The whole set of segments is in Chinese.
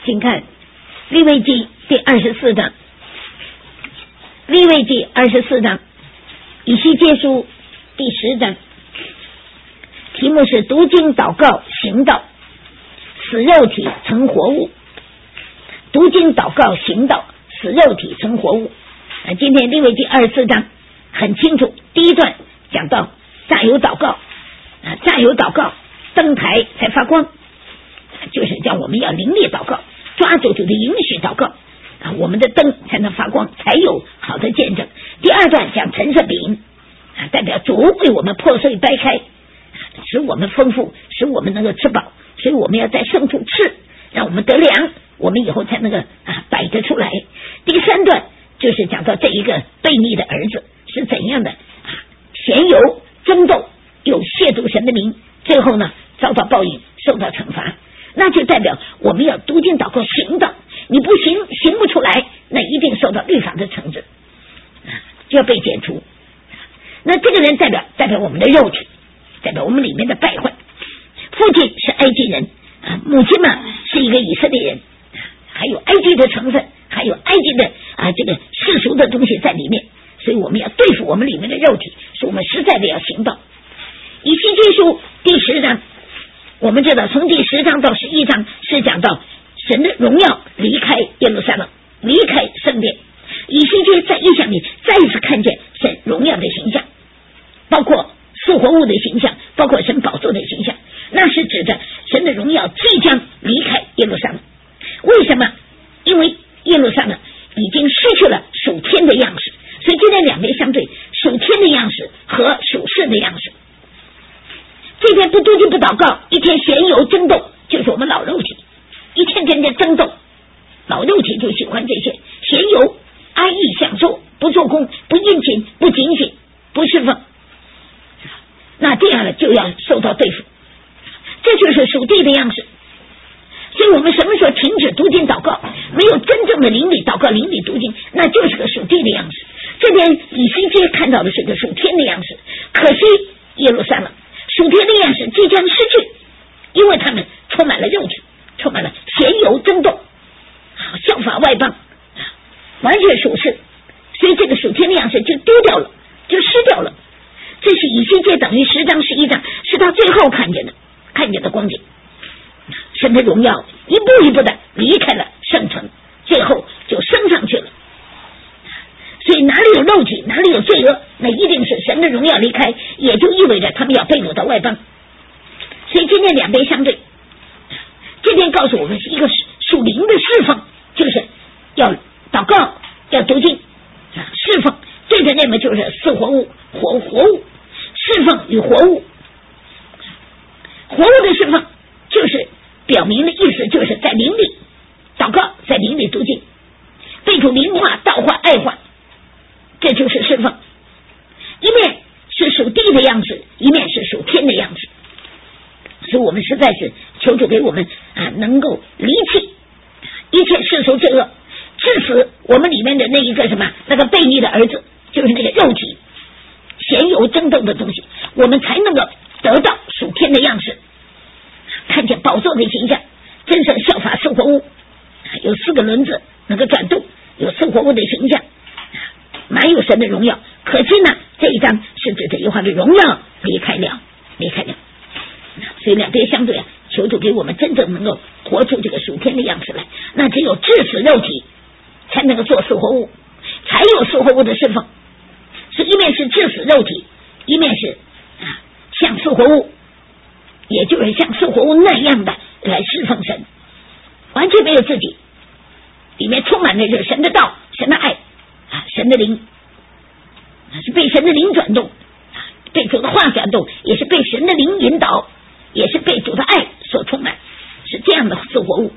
请看利未记第24章，利未记24章，以西结书第10章，题目是读经祷告行道，使肉体成活物。读经祷告行道，使肉体成活物。今天利未记24章很清楚，第一段讲到炸油祷告，炸油祷告灯台才发光，就是叫我们要灵力祷告，抓住主的应许祷告，我们的灯才能发光，才有好的见证。第二段讲陈设饼，代表主为我们破碎掰开，使我们丰富，使我们能够吃饱，所以我们要在圣处吃，让我们得粮，我们以后才能够摆得出来。第三段就是讲到这一个悖逆的儿子是怎样的闲游争斗，有亵渎神的名，最后呢遭到报应，受到惩罚。那就代表我们要读经祷告行道，你不行不出来，那一定受到律法的惩治，就要被剪除。那这个人代表我们的肉体，代表我们里面的败坏。父亲是埃及人，母亲嘛是一个以色列人，还有埃及的成分，还有埃及的这个世俗的东西在里面，所以我们要对付我们里面的肉体，是我们实在的要行道。以西结书第10章，我们知道从第10章到11章是讲到神的荣耀离开耶路撒冷，离开圣殿。以西结在异象里再一次看见神荣耀的形象，包括复活物的形象，包括神宝座的形象，那是指着神的荣耀即将离开耶路撒冷。为什么？因为耶路撒冷已经失去了属天的样式，所以今天两边相对，属天的样式和属世的样式。这天不读经不祷告，一天闲游争斗，就是我们老肉体一天跟着争斗，老肉体就喜欢这些闲游安逸享受，不做工，不殷勤，不警醒，不侍奉，那这样了就要受到对付，这就是属地的样式。所以我们什么时候停止读经祷告，没有真正的灵里祷告，灵里读经，那就是个属地的样式。这边以西结看到的是个属天的样式，可惜耶路撒冷属天的样式即将失去，因为他们充满了肉体，充满了闲游争斗，效法外邦，完全属世，所以这个属天的样式就丢掉了，就失掉了。这是以西结等于10章11章是他最后看见的光景。神的荣耀一步一步的离开了圣城，最后就升上去了。所以哪里有肉体，哪里有罪恶，那一定是神的荣耀离开，也就意味着他们要被掳到外邦。所以今天两边相对，这边告诉我们是一个属灵的侍奉，就是要祷告，要读经，侍奉对着那么就是四活物，活物，侍奉与活物。活物的侍奉就是表明的意思，就是在灵里祷告，在灵里读经，被主灵化、道化、爱化，这就是侍奉。一面是属地的样式，一面是属天的样式。所以我们实在是求主给我们能够离弃一切世俗罪恶，致死我们里面的那一个那个悖逆的儿子，就是那个肉体闲游争斗的东西，我们才能够得到属天的样式，看见宝座的形象，真正效法四活物，有4个轮子能够转动，有四活物的形象，满有神的荣耀。可惜呢，这一章是指着耶和华的荣耀离开了。所以两边相对求主给我们真正能够活出这个属天的样式来。那只有致死肉体，才能够做四活物，才有四活物的侍奉。所以一面是致死肉体，一面是像四活物，也就是像四活物那样的来侍奉神，完全没有自己，里面充满的是神的道、神的爱、神的灵，是被神的灵转动，被主的话转动，也是被神的灵引导，也是被主的爱所充满，是这样的四活物。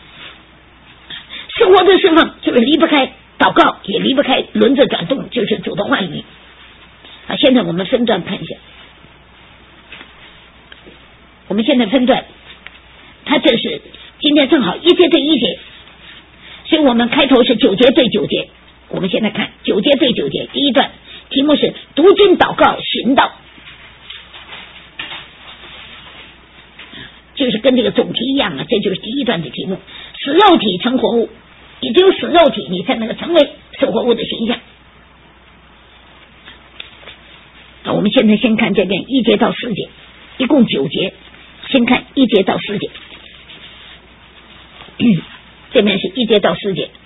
四活的侍奉就是离不开祷告，也离不开轮子转动，就是主的话语。现在我们分段看一下，我们现在分段，它这是今天正好1节对1节，所以我们开头是9节对9节。我们现在看9节对9节，第一段题目是读经祷告行道，就是跟这个总题一样这就是第一段的题目。 死肉体成活物，你只有死肉体，你才能够成为生活物的形象。那我们现在先看这边1节到4节，一共9节，先看1节到4节。这边是1节到4节。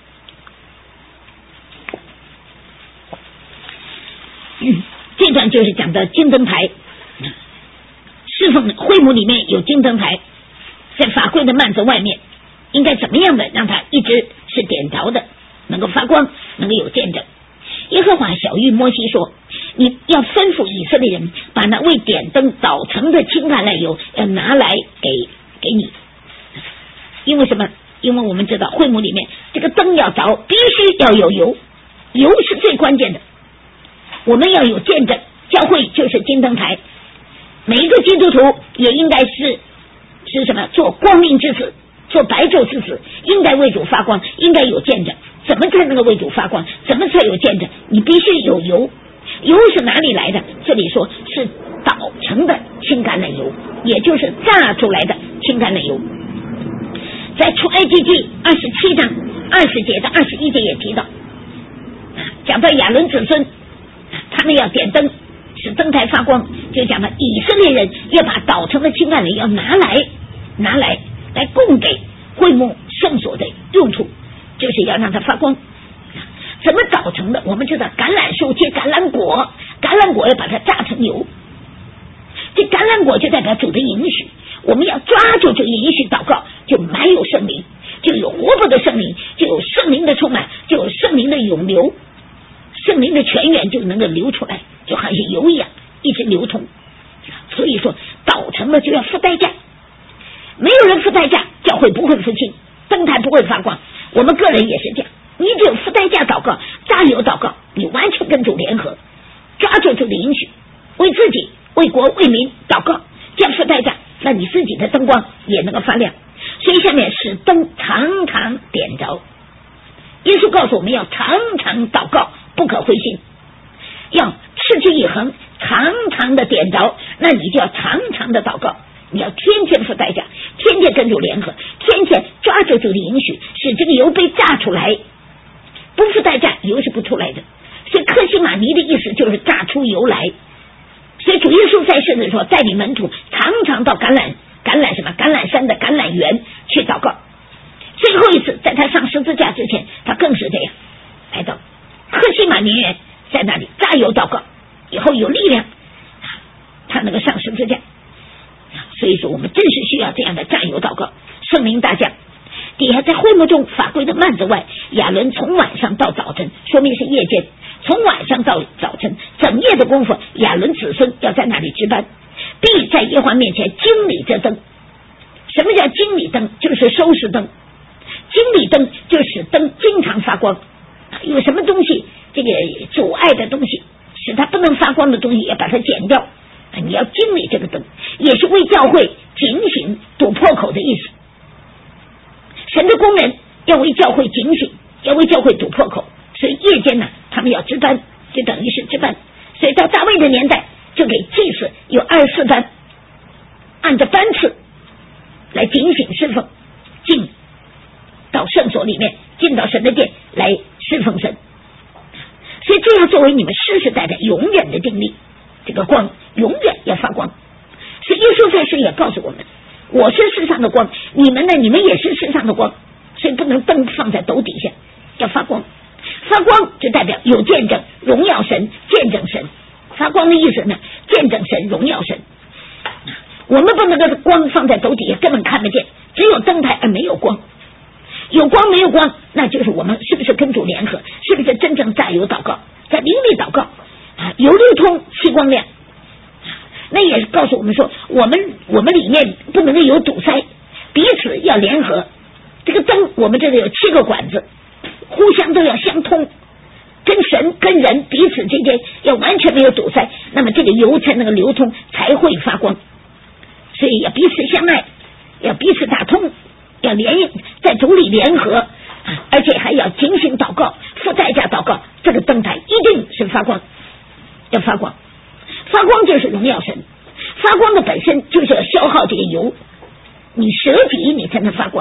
这段就是讲的金灯台，侍奉会幕里面有金灯台，在法柜的幔子外面，应该怎么样的让它一直是点着的，能够发光，能够有见证。耶和华晓谕摩西说，你要吩咐以色列人把那为点灯捣成的清橄榄油要拿来给你。因为什么？因为我们知道会幕里面这个灯要着必须要有油，油是最关键的。我们要有见证，教会就是金灯台，每一个基督徒也应该是什么？做光明之子，做白昼之子，应该为主发光，应该有见证。怎么才能够为主发光？怎么才有见证？你必须有油。油是哪里来的？这里说是捣成的清橄榄油，也就是榨出来的清橄榄油。在出埃及记27章20节到21节也提到，讲到亚伦子孙他们要点灯使灯台发光，就讲到以色列人要把捣成的清橄榄油要拿来供给会幕圣所的用处，就是要让它发光。怎么捣成的？我们知道橄榄树结橄榄果，橄榄果要把它榨成油，这橄榄果就代表主的应许，我们要抓住这个应许祷告，就满有圣灵，就有活泼的圣灵，就有圣灵的充满，就有圣灵的涌流，圣灵的泉源就能够流出来，就好像油一样一直流通。所以说捣成了就要付代价，没有人付代价，教会不会复兴，灯台不会发光。我们个人也是这样，你只有付代价祷告，加油祷告，你完全跟主联合，抓住主的应许，为自己为国为民祷告，这样付代价，那你自己的灯光也能够发亮。所以下面使灯常常点着，耶稣告诉我们要常常祷告，不可灰心，要持之以恒，常常的点着，那你就要常常的祷告，你要天天付代价，天天跟主联合，天天抓住主的应许，使这个油被榨出来。不付代价油是不出来的，所以克西马尼的意思就是榨出油来。所以主耶稣在世的时候带领门徒常常到橄榄山的橄榄园去祷告。最后一次在他上十字架之前，他更是这样来到克西马尼园，在那里加油祷告，以后有力量他能够上十字架。所以说我们真是需要这样的加油祷告。圣灵大降，底下在会幕中法柜的幔子外，亚伦从晚上到早晨，说明是夜间，从晚上到早晨整夜的功夫，亚伦子孙要在那里值班，必在耶和华面前经理这灯。什么叫经理灯？就是收拾灯。经理灯就使灯经常发光，有什么东西这个阻碍的东西使它不能发光的东西要把它剪掉，你要经理这个灯，也是为教会警醒堵破口的意思。神的工人要为教会警醒，要为教会堵破口，所以夜间呢他们要值班，就等于是值班。所以到大卫的年代就给祭司有24班，按照班次来警醒侍奉，进到圣所里面，进到神的殿来侍奉神。所以这要作为你们世世代代永远的定力，这个光永远要发光。所以耶稣在世也告诉我们，我是世上的光，你们呢，你们也是世上的光，所以不能灯放在斗底下，要发光。发光就代表有见证，荣耀神，见证神。发光的意思呢，见证神，荣耀神。我们不能把光放在斗底下，根本看不见，只有灯台而没有光。有光没有光，那就是我们是不是跟主联合，是不是真正加油祷告，在灵里祷告有流通期光亮。那也告诉我们说，我们里面不能够有堵塞，彼此要联合。这个灯我们这里有7个管子，互相都要相通，跟神跟人彼此之间要完全没有堵塞，那么这个油才能够流通，才会发光。所以要彼此相爱，要彼此打通，要在主里联合，而且还要警醒祷告，付代价祷告，这个灯台一定是发光，要发光。发光就是荣耀神，发光的本身就是要消耗这个油，你舍己你才能发光，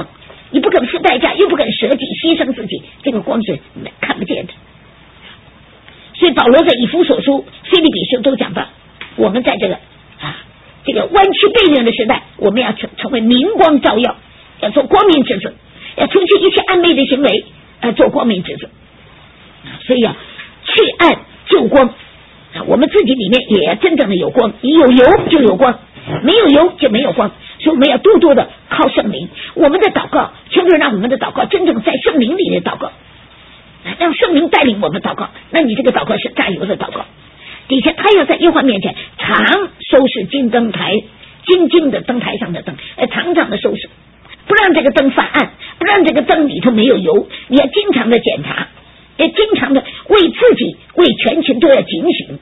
你不肯付代价，又不肯舍己牺牲自己，这个光是看不见的。所以保罗在以弗所书、腓立比书都讲到，我们在这个弯曲背逆的时代，我们要成为明光照耀，要做光明之子，要除去一切暗昧的行为，做光明之子。所以要去暗就光，我们自己里面也要真正的有光，你有油就有光，没有油就没有光。所以我们要多多的靠圣灵，我们的祷告求主让我们的祷告真正在圣灵里的祷告，让圣灵带领我们祷告，那你这个祷告是加油的祷告。底下他要在耶和华面前常收拾金灯台，金的灯台上的灯，常常的收拾，不让这个灯发暗，不让这个灯里头没有油，你要经常的检查，要经常的为自己为全群都要警醒。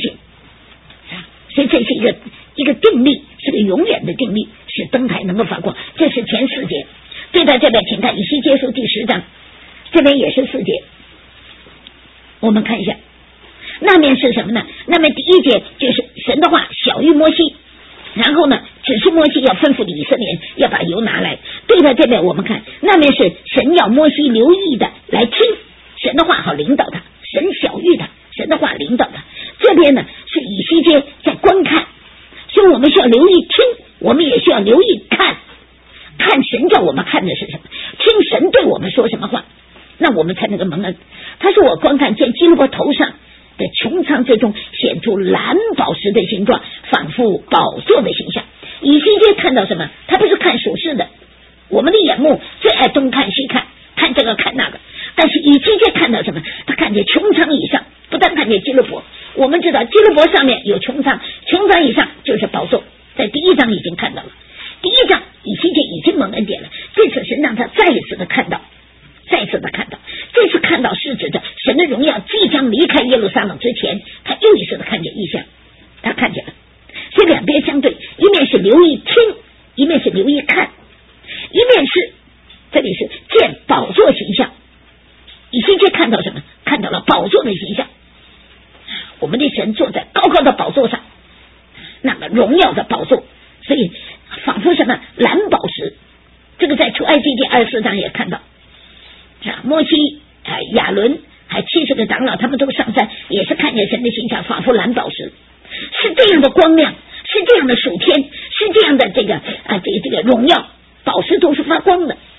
所以这是一个定力，是个永远的定力，使灯台能够发光。这是前4节。对到这边请看以西结书第10章，这边也是4节，我们看一下那面是什么呢？那面第1节就是神的话小于摩西，然后呢只是摩西要吩咐以色列人要把油拿来。对到这边我们看那面是神要摩西留意的来听神的话，好领导他，神小于他，神的话领导他。这边呢是以西结在观看，所以我们需要留意听，我们也需要留意看神叫我们看的是什么，听神对我们说什么话，那我们才能够蒙恩。他说我观看见基路伯头上的穹苍之中显出蓝宝石的形状，仿佛宝座的形象。以西结看到什么？他不是看属世的，我们的眼目最爱东看西看，看这个看那个，但是以西结看到什么？他看见穹苍以上，不但看见基路伯，我们知道基路伯上面有穹苍，穹苍以上就是宝座，在第1章已经看到了。第1章以西结已经蒙恩典了，这次神让他再一次的看到，这次看到是指着神的荣耀即将离开耶路撒冷之前，他又一次的看见异象，他看见了。所以两边相对，一面是留意听，一面是留意看，一面是这里是见宝座形象。以西结看到什么？看到了宝座的形象，我们的神坐在高高的宝座上，那么荣耀的宝座，所以仿佛什么蓝宝石。这个在出埃及第24章也看到，摩西亚伦还70个长老，他们都上山，也是看见神的形象，仿佛蓝宝石，是这样的光亮，是这样的属天，是这样的这个荣耀，宝石都是发光的，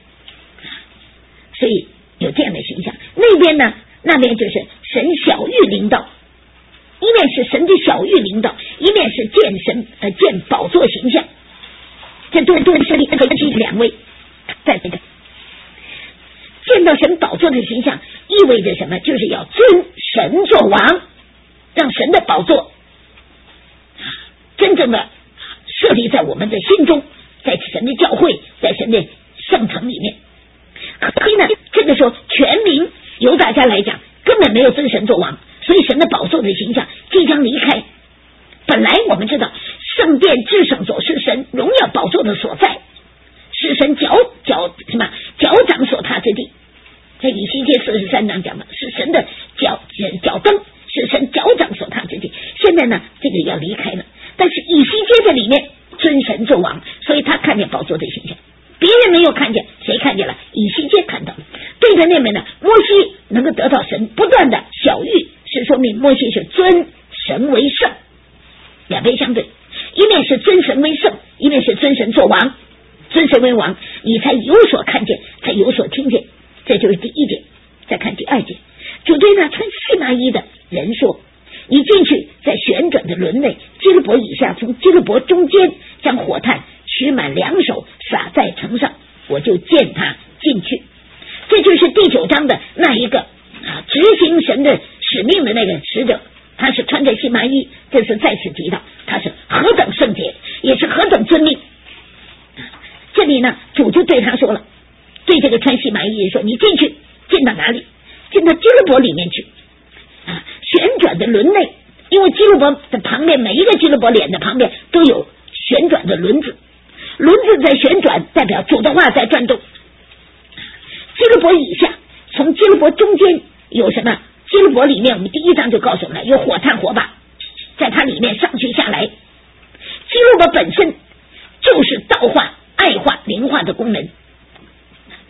所以有这样的形象。那边呢，那边就是神小玉领导，一面是神的小玉领导，一面是见宝座形象。这都是那个2位在这个见到神宝座的形象，意味着什么？就是要尊神做王，让神的宝座真正的设立在我们的心中，在神的教会，在神的圣城里面。可以呢，这个时候全民由大家来讲根本没有尊神做王，所以神的宝座的形象即将离开。本来我们知道圣殿至圣所是神荣耀宝座的所在，是神脚掌所踏之地，在以西结43章讲的是神的脚蹬，是神脚掌所踏之地。现在呢，这个要离开了，但是以西结在里面尊神做王，所以他看见宝座的形象，别人没有看见，谁看见了？以西结看到了。对着那边呢，摩西能够得到神不断的晓谕，是说明摩西是尊神为圣。两边相对，一面是尊神为圣，一面是尊神做王，尊神为王，你才有所看见，才有所听见。这就是第1节。再看第2节，主对那穿细麻衣的人说，你进去，在旋转的轮内，基路伯以下，从基路伯中间，将火炭取满2手，撒在城上，我就见他进去。这就是第9章的那一个执行神的使命的那个使者，他是穿着细麻衣，这是再次提到他是何等圣洁，也是何等尊命。这里呢，主就对他说了，对这个穿细麻衣人说，你进去，进到哪里？进到基路伯里面去，旋转的轮内，因为基路伯的旁边，每一个基路伯脸的旁边都有旋转的轮子，轮子在旋转，代表主的话在转动。基路伯以下，从基路伯中间有什么？基路伯里面，我们第1章就告诉我们了，有火炭火把，在它里面上去下来。基路伯本身就是道化、爱化、灵化的功能，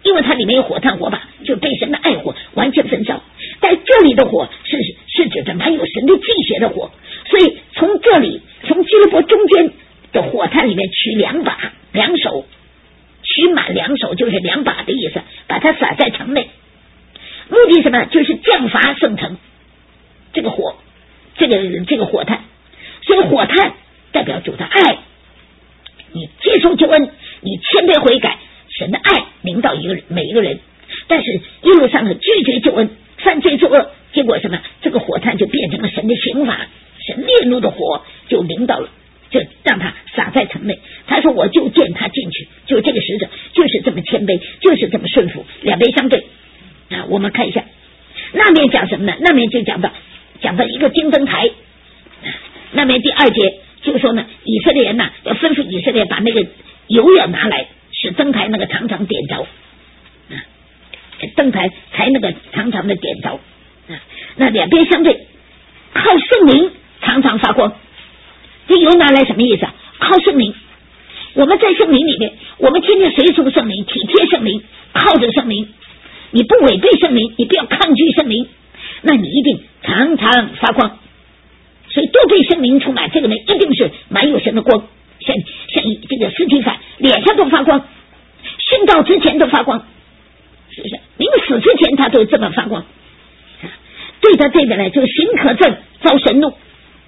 因为它里面有火炭火把，就对神的爱火完全焚烧。但这里的火是指着满有神的气血的火，所以从这里从基路伯中间的火炭里面取2把2手，取满2手就是2把的意思，把它撒在城内，目的什么？就是降罚圣城这个火，这个火炭。所以火炭代表主的爱，你接受救恩，你谦卑悔改，神的爱领导每一个人。但是一路上的拒绝救恩，犯罪作恶，结果什么？这个火炭就变成了神的刑罚，神烈怒的火就领导了，就让他撒在城内。他说我就见他进去，就这个使者就是这么谦卑，就是这么顺服，两边相对啊。我们看一下那边讲什么呢？那边就讲到一个金灯台，那边第2节就说呢，以色列人呢要吩咐以色列把那个油要拿来，使灯台那个常常点着，灯台才那个常常的点着。那两边相对，靠圣灵常常发光。这油拿来什么意思啊？靠圣灵，我们在圣灵里面，我们天天随从圣灵，体贴圣灵，靠着圣灵，你不违背圣灵，你不要抗拒圣灵，那你一定常常发光。所以都对圣灵充满，这个人一定是满有神的光，像这个司提反脸上都发光，殉道之前都发光，是不是？临死之前他都这么发光。对他这边呢，就行可憎，遭神怒。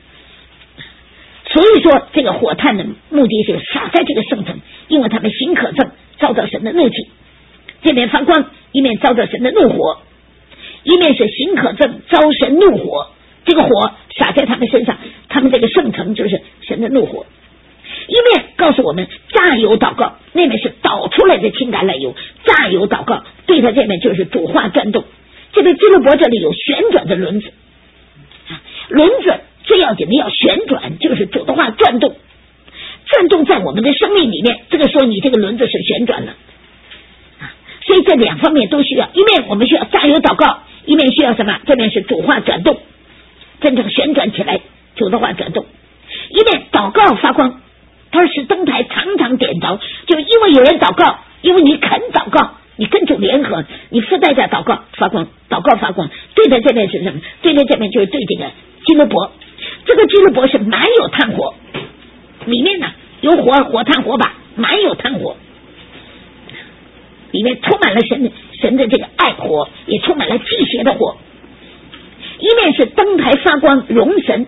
所以说这个火炭的目的是撒在这个圣城，因为他们行可憎，遭到神的怒气。这边发光，一面遭到神的怒火，一面是行可憎，遭神怒火。这个火撒在他们身上，他们这个圣城就是神的怒火。一面告诉我们榨油祷告，那边是倒出来的青橄榄油，榨油祷告对他这边就是主化转动。这个基路伯这里有旋转的轮子，轮子最要紧的要旋转，就是主的话转动，转动在我们的生命里面，这个时候你这个轮子是旋转了。所以这两方面都需要，一面我们需要榨油祷告，一面需要什么？这边是主话转动，真正旋转起来，主的话转动，一面祷告发光，它是灯台常常点着，就因为有人祷告，因为你肯祷告，你跟主联合，你付代价祷告发光，祷告发光。对的这边是什么？对的这边就是对这个基路伯，这个基路伯是满有炭火，里面呢有火炭火把，满有炭火，里面充满了神的这个爱火，也充满了祭邪的火。一面是灯台发光，荣神，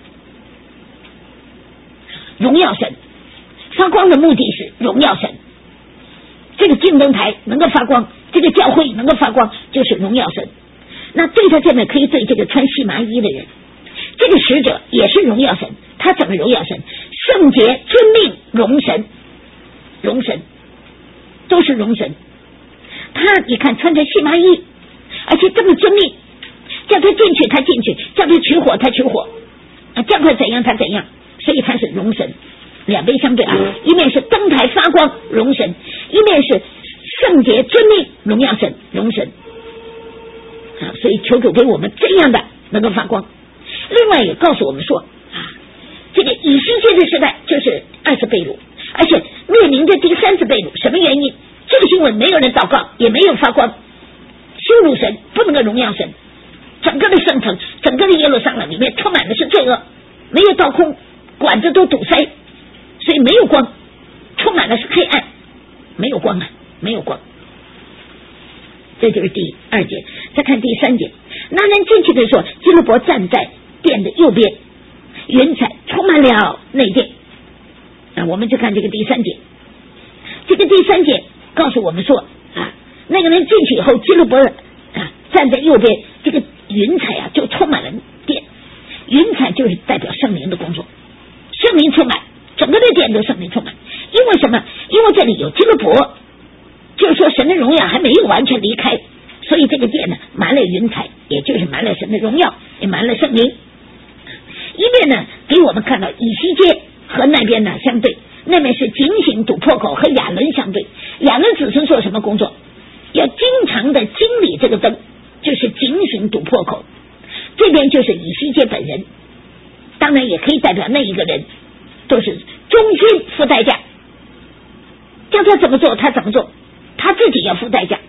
荣耀神，发光的目的是荣耀神。这个金灯台能够发光，这个教会能够发光，就是荣耀神。那对他这边可以对这个穿细麻衣的人，这个使者也是荣耀神。他怎么荣耀神？圣洁、尊命、荣神，荣神都是荣神。他你看穿着细麻衣，而且这么尊命，叫他进去他进去，叫他取火他取火，叫他怎样他怎样，所以他是荣神。两边相对啊，一面是灯台发光荣神，一面是圣洁尊命荣耀神荣神啊，所以求主给我们这样的能够发光。另外也告诉我们说啊，这个以西结的时代就是20倍鲁，而且面临着第30倍鲁。什么原因？这个新闻没有人祷告，也没有发光，羞辱神，不能够荣耀神。整个的圣城，整个的耶路撒冷里面充满的是罪恶，没有倒空，管子都堵塞，所以没有光，充满了是黑暗，没有光啊，没有光。这就是第2节。再看第3节，那人进去的时候，基路伯站在殿的右边，云彩充满了内殿。我们就看这个第3节。这个第3节告诉我们说啊，那个人进去以后，基路伯站在右边，这个云彩啊就充满了殿。云彩就是代表圣灵的工作，圣灵充满，整个的殿都圣灵充满。因为什么？因为这里有基路伯，就是说神的荣耀还没有完全离开，所以这个殿呢满了云彩，也就是满了神的荣耀，也满了圣灵。一面呢给我们看到以西结和那边呢相对，那边是警醒堵破口和亚伦相对。亚伦子孙做什么工作？要经常的经理这个灯，就是警醒堵破口。这边就是以西结本人，当然也可以代表那一个人，都是忠心付代价，叫他怎么做他怎么做，他自己要付代价。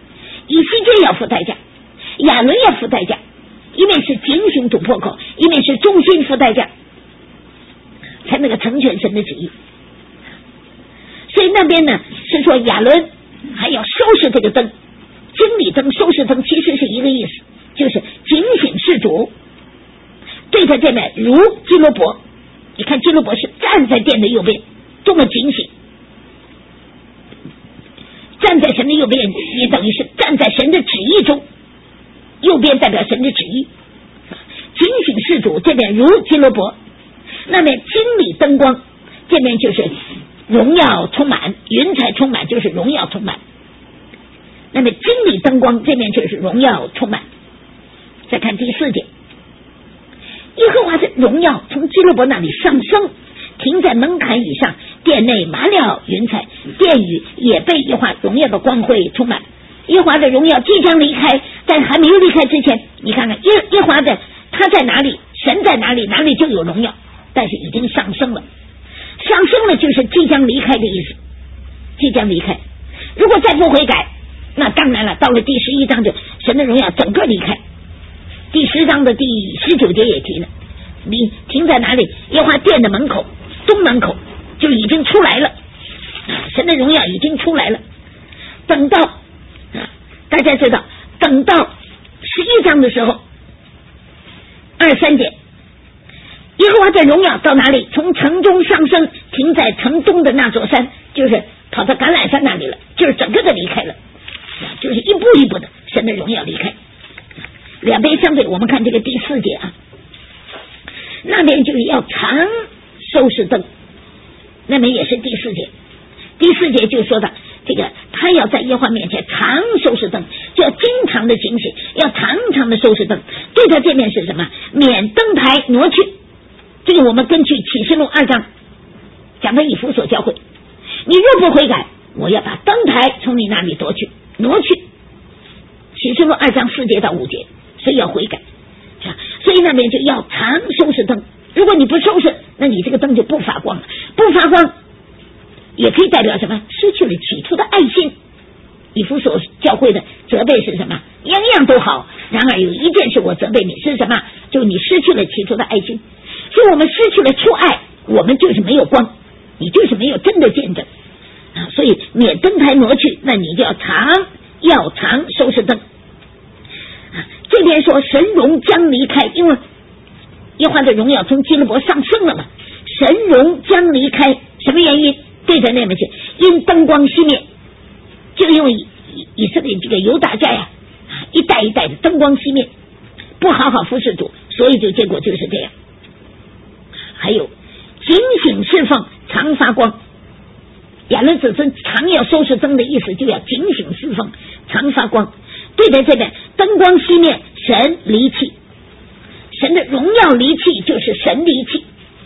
以西结要付代价，亚伦要付代价，一面是警醒堵破口，一面是忠心付代价，才能够成全神的旨意。所以那边呢是说亚伦还要收拾这个灯，经理灯收拾灯其实是一个意思，就是警醒事主。对他这边如基罗伯，你看基罗伯是站在殿的右边，多么警醒，站在神的右边也等于是站在神的旨意中，右边代表神的旨意。警醒事主这边如基罗伯，那边经理灯光这边就是荣耀充满，云彩充满就是荣耀充满，那么经理灯光这边就是荣耀充满。再看第4节，耶和华的荣耀从基罗伯那里上升，停在门槛以上，殿内满了云彩，殿宇也被耶和华荣耀的光辉充满。耶和华的荣耀即将离开，但还没有离开之前，你看看耶和华的他在哪里，神在哪里，哪里就有荣耀，但是已经上升了，上升了就是即将离开的意思，即将离开。如果再不悔改，那当然了，到了第11章就神的荣耀整个离开。第10章的第19节也提了，你停在哪里？耶和华殿的门口，东门口就已经出来了，神的荣耀已经出来了。等到大家知道，等到11章的时候23节，耶和华的荣耀到哪里？从城中上升，停在城东的那座山，就是跑到橄榄山那里了，就是整个的离开了，就是一步一步的神的荣耀离开。两边相对，我们看这个第4节啊，那边就是要常收拾灯，那边也是第4节。第4节就说的这个，他要在耶和华面前常收拾灯，就要经常的警醒，要常常的收拾灯。对他这面是什么？免灯台挪去。这个我们根据启示录2章讲的以弗所教会，你若不悔改，我要把灯台从你那里挪去。启示录2章4节到5节，所以要悔改，所以那边就要常收拾灯。如果你不收拾，那你这个灯就不发光了。不发光也可以代表什么？失去了起初的爱心。以弗所教会的责备是什么？样样都好，然而有一件事我责备你，是什么？就你失去了起初的爱心。所以我们失去了初爱，我们就是没有光，你就是没有真的见证所以免灯台挪去，那你就要常收拾灯这边说神荣将离开，因为耶和华的荣耀从基路伯上升了嘛，神荣将离开，什么原因？对着那边去，因灯光熄灭，就因为以色列这个犹大家呀，一代一代的灯光熄灭，不好好服侍主，所以就结果就是这样。还有警醒侍奉，常发光。亚伦子孙常要收拾灯的意思，就要警醒侍奉，常发光。对在这边，灯光熄灭，神离弃，神的荣耀离弃，就是神离弃，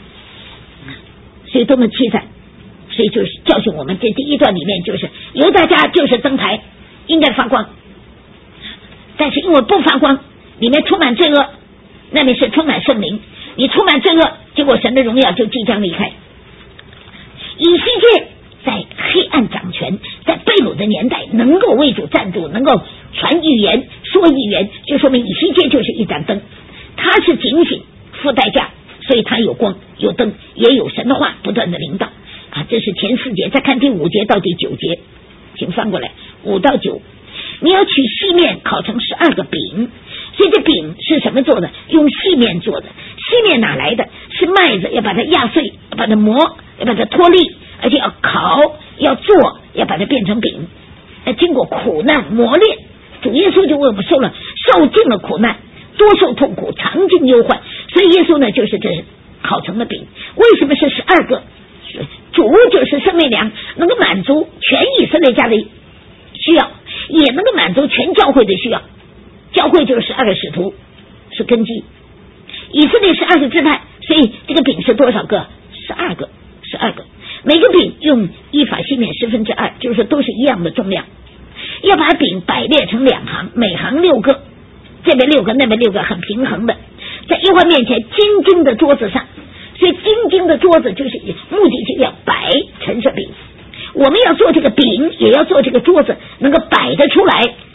所以多么凄惨。所以就是教训我们，这第一段里面就是犹大家就是灯台应该发光，但是因为不发光，里面充满罪恶，那边是充满圣灵，你充满罪恶，结果神的荣耀就即将离开。以西结在黑暗掌权，在被掳的年代能够为主站住，能够传预言说预言，就说明以西结就是一盏灯，他是警醒付代价，所以他有光有灯，也有神的话不断的领导这是前4节。再看第5节到第9节，请翻过来5到9。你要取细面烤成12个饼，所以这饼是什么做的？用细面做的。细面哪来的？是麦子，要把它压碎，要把它磨，要把它脱粒，而且要烤，要做，要把它变成饼。经过苦难磨练，主耶稣就为我们受尽了苦难，多受痛苦，尝尽忧患，所以耶稣呢就是这是烤成的饼。为什么是12个？主就是生命粮，能够满足全以色列家的需要，也能够满足全教会的需要。教会就是12个使徒是根基，以色列12个支派，所以这个饼是多少个？12个，每个饼用1法细面2/10，就是说都是一样的重量。要把饼摆列成2行，每行6个，这边6个，那边6个，很平衡的，在耶和华面前金金的桌子上。所以金金的桌子就是目的就要摆陈设饼，我们要做这个饼，也要做这个桌子，能够摆得出来生命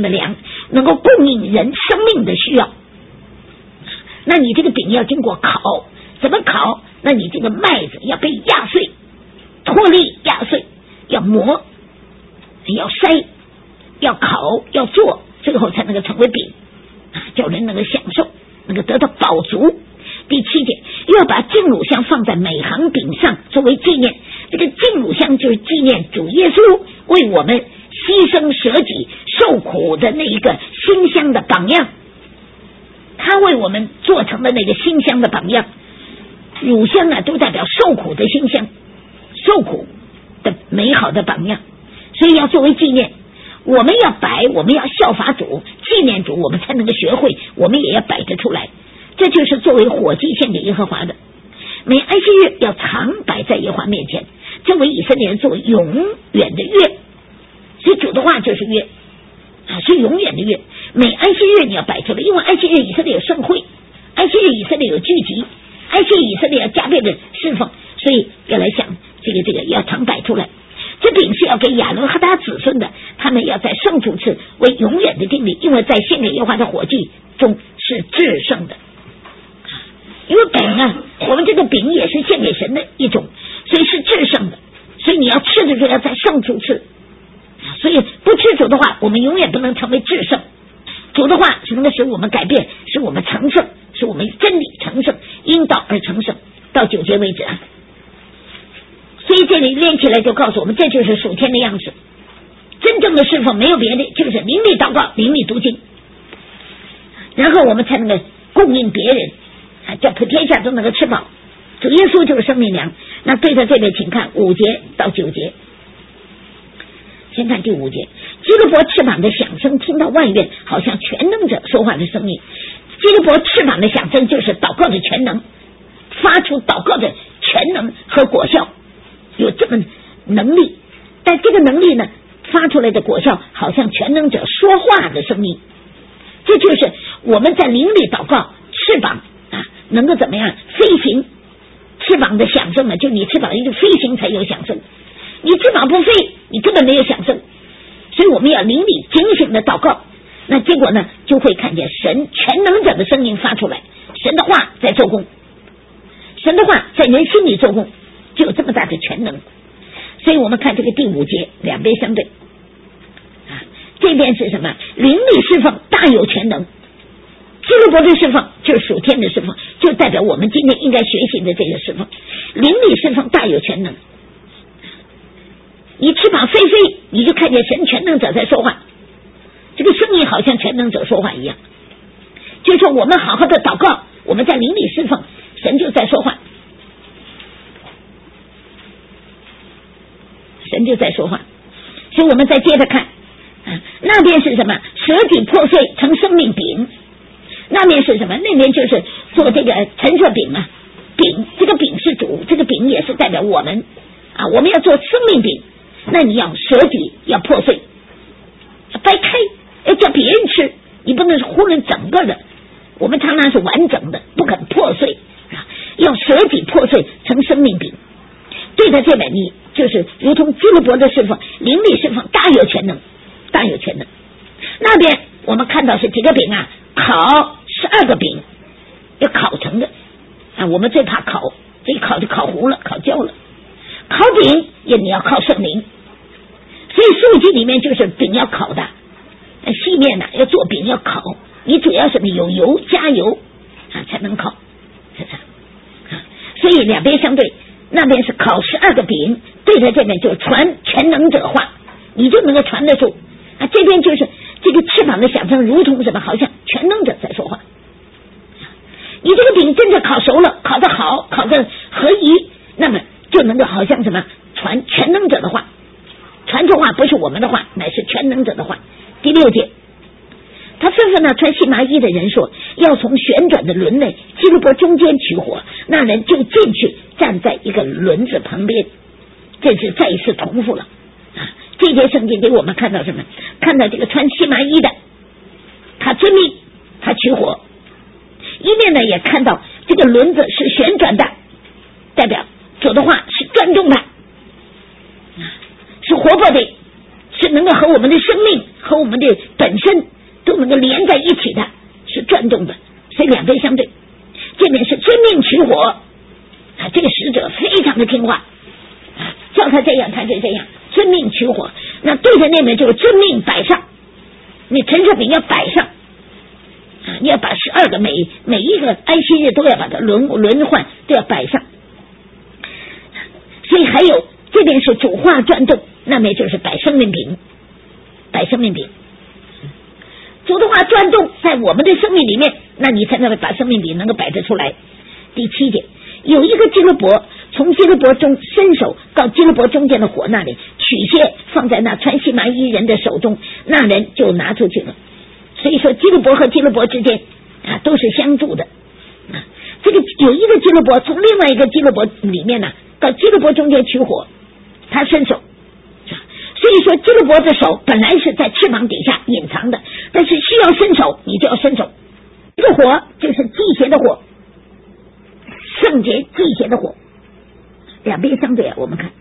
的粮，能够供应人生命的需要。那你这个饼要经过烤，怎么烤？那你这个麦子要被压碎，脱粒压碎，要磨，要筛，要烤，要做，最后才能够成为饼，叫人能够享受，能够得到饱足。第7节，要把净乳香放在每行饼上作为纪念。这个净乳香就是纪念主耶稣为我们牺牲舍己受苦的那一个馨香的榜样，他为我们做成的那个馨香的榜样。乳香啊，都代表受苦的馨香，受苦的美好的榜样，所以要作为纪念。我们要摆，我们要效法主，纪念主，我们才能够学会，我们也要摆得出来。这就是作为火祭献给耶和华的。每安息日要常摆在耶和华面前，这为以色列人做永远的约。所以主的话就是约是永远的约。每安息日你要摆出来，因为安息日以色列有盛会，安息日以色列有聚集，安息日以色列要加倍的侍奉，所以要来想这个要常摆出来。这饼是要给亚伦和他子孙的，他们要在圣主次为永远的定例，因为在献给耶和华的火祭中是至圣的。因为饼啊，我们这个饼也是献给神的一种，所以是至圣的，所以你要吃的时候要在圣主吃，所以不吃主的话，我们永远不能成为至圣。主的话是能够使我们改变，使我们成圣，使我们真理成圣，因道而成圣。到9节为止啊。所以这里练起来就告诉我们，这就是属天的样式。真正的侍奉没有别的，就是灵里祷告，灵里读经，然后我们才能够供应别人，叫普天下都能够吃饱。主耶稣就是生命粮。那对着这边请看5节到9节。先看第5节，基路伯翅膀的响声听到外院，好像全能者说话的声音。基路伯翅膀的响声就是祷告的全能，发出祷告的全能和果效，有这么能力。但这个能力呢，发出来的果效好像全能者说话的声音。这就是我们在灵里祷告，翅膀能够怎么样飞行。翅膀的响声呢，就你翅膀一直飞行才有响声，你翅膀不飞你根本没有响声。所以我们要灵里警醒的祷告，那结果呢，就会看见神全能者的声音发出来，神的话在做工，神的话在人心里做工，就有这么大的全能。所以我们看这个第5节两边相对这边是什么？灵里侍奉大有全能。基路伯的侍奉就是属天的侍奉，就代表我们今天应该学习的这个侍奉。灵里侍奉大有全能，你翅膀飞飞，你就看见神全能者在说话，这个声音好像全能者说话一样。就是说我们好好的祷告，我们在灵里侍奉，神就在说话，神就在说话。所以我们再接着看那边是什么？舍己破碎成生命饼。那边是什么？那边就是做这个陈设饼啊，饼，这个饼是主，这个饼也是代表我们我们要做生命饼。那你要舍己，要破碎，要掰开，要叫别人吃，你不能是囫囵整个的，我们常常是完整的，不肯破碎要舍己破碎成生命饼。对着这边，你就是如同基路伯的侍奉，灵里侍奉大有全能，大有全能。那边我们看到是几个饼烤12个饼，要烤成的我们最怕烤，这一烤就烤糊了，烤焦了。烤饼也你要靠圣灵，所以书记里面就是饼要烤的，细面呢要做饼要烤，你主要是有油加油才能烤，是不是所以两边相对，那边是烤12个饼，对着这边就传全能者话，你就能够传得住这边就是这个翅膀的响声如同什么？好像全能者在说话。你这个饼真的烤熟了，烤得好，烤得合宜，那么就能够好像什么？传全能者的话，传出话不是我们的话，乃是全能者的话。第6节，他吩咐那穿细麻衣的人说，要从旋转的轮内基路伯中间取火，那人就进去站在一个轮子旁边。这是再一次重复了这节圣经给我们看到什么？看到这个穿细麻衣的，他遵命，他取火。一面呢也看到这个轮子是旋转的，代表主的话是转动的，是活泼的，是能够和我们的生命和我们的本身都能够连在一起的，是转动的，所以两边相对。这边是遵命取火这个使者非常的听话叫他这样他就这样，遵命取火。那对着那边就是遵命摆上，你陈设饼要摆上你要把12个每一个安息日都要把它轮换，都要摆上。所以还有这边是主化转动，那边就是摆生命饼，摆生命饼。主的话转动在我们的生命里面，那你才能把生命饼能够摆得出来。第7节，有一个基路伯从基路伯中伸手到基路伯中间的火那里，取些放在那穿细麻衣人的手中，那人就拿出去了。所以说基路伯和基路伯之间都是相助的这个有一个基路伯从另外一个基路伯里面到基路伯中间取火，他伸手。所以说基路伯的手本来是在翅膀底下隐藏的，但是需要伸手你就要伸手。这个火就是祭邪的火，圣洁祭邪的火，两边相对我们看。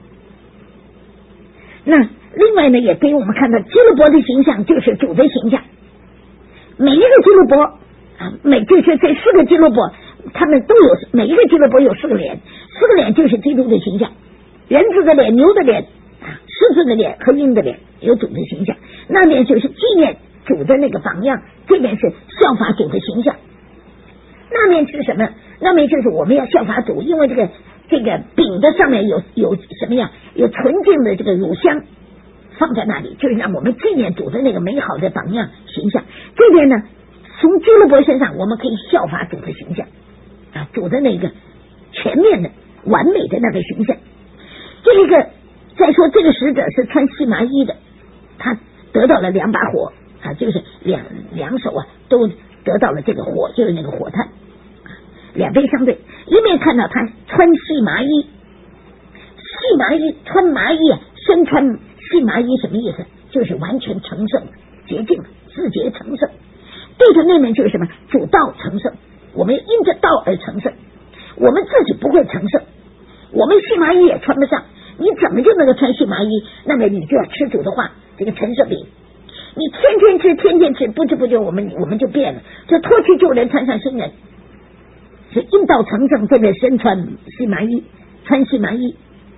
那另外呢也给我们看到基路伯的形象就是主的形象。每一个基路伯就是这4个基路伯他们都有，每一个基路伯有4个脸，4个脸就是基督的形象，人子的脸、牛的脸狮子的脸和鹰的脸，有主的形象。那边就是纪念主的那个榜样，这边是效法主的形象。那边是什么？那边就是我们要效法主，因为这个饼的上面有什么样？有纯净的这个乳香放在那里，就是让我们纪念主的那个美好的榜样形象。这边呢，从基路伯身上我们可以效法主的形象主的那个全面的完美的那个形象。这个再说这个使者是穿细麻衣的，他得到了2把火就是两手都得到了这个火，就是那个火炭两边相对。一面看到他穿细麻衣，细麻衣穿麻衣身穿细麻衣什么意思？就是完全成圣洁净自洁成圣。对着那面就是什么？主道成圣，我们因着道而成圣，我们自己不会成圣，我们细麻衣也穿不上，你怎么就能够穿细麻衣？那么你就要吃主的话，这个陈设饼你天天吃，不知不觉我们就变了，就脱去旧人穿上新人。所以因道成圣，这边身穿细麻衣，穿细麻衣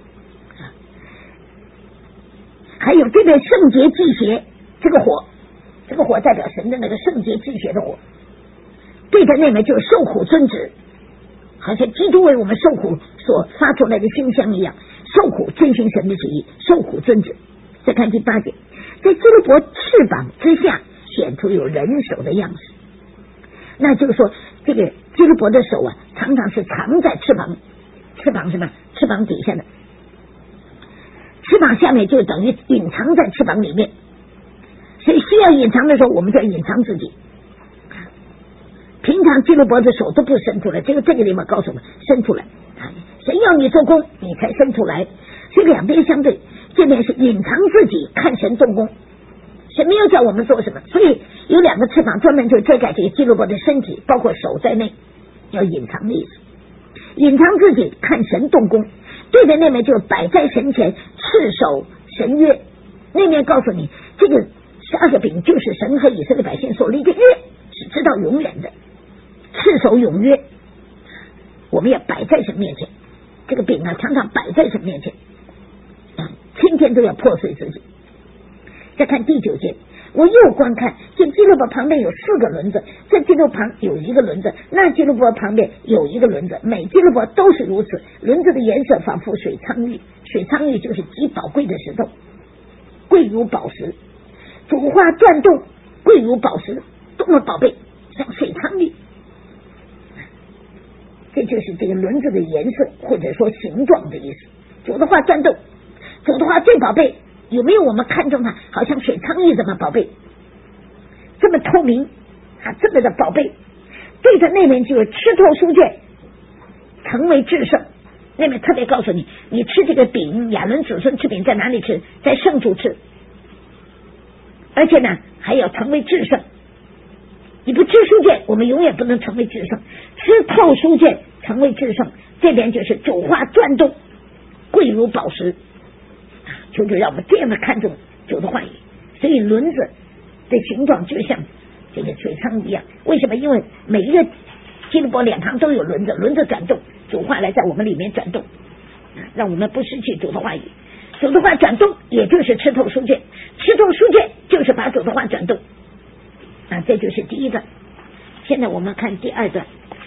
还有这边圣洁祭邪，这个火代表神的那个圣洁祭邪的火。对着那边就是受苦遵旨，好像基督为我们受苦所发出来的馨香一样，受苦遵行神的旨意，受苦遵旨。再看第8节，在基路伯翅膀之下显出有人手的样式，那就是说这个基路伯的手常常是藏在翅膀什么？翅膀底下的，翅膀下面就等于隐藏在翅膀里面，所以需要隐藏的时候我们就要隐藏自己。平常基路伯的手都不伸出来，这个地方告诉我们伸出来神要你做工你才伸出来。所以两边相对，这边是隐藏自己看神动工，神没有叫我们做什么，所以有2个翅膀专门就遮盖这个基路伯的身体，包括手在内，要隐藏的意思，隐藏自己看神动工。对着那面就摆在神前赤手神约，那面告诉你这个12个饼就是神和以色列百姓所立的约，是直到永远的，赤手永约，我们要摆在神面前，这个饼常常摆在神面前天天都要破碎自己。再看第9节，我又观看，这基路伯旁边有4个轮子，这基路旁有1个轮子，那基路伯旁边有1个轮子，每基路伯都是如此，轮子的颜色仿佛水苍玉，水苍玉就是极宝贵的石头，贵如宝石，主化转动，贵如宝石，多么宝贝，像水苍玉。这就是这个轮子的颜色或者说形状的意思。主的话转动，主的话最宝贝，有没有我们看中它好像水苍玉这么宝贝，这么透明这么的宝贝。对着那边就有吃透书卷成为至圣，那边特别告诉你，你吃这个饼，亚伦子孙吃饼在哪里吃？在圣处吃，而且呢还要成为至圣。你不吃书卷我们永远不能成为至圣，吃透书卷成为至圣。这边就是主化转动，贵如宝石，求主让我们这样的看重主的话语。所以轮子的形状就像这个水仓一样，为什么？因为每一个基路伯两旁都有轮子，轮子转动，主话来在我们里面转动，让我们不失去主的话语。主的话转动，也就是吃透书卷，吃透书卷就是把主的话转动这就是第一段。现在我们看第二段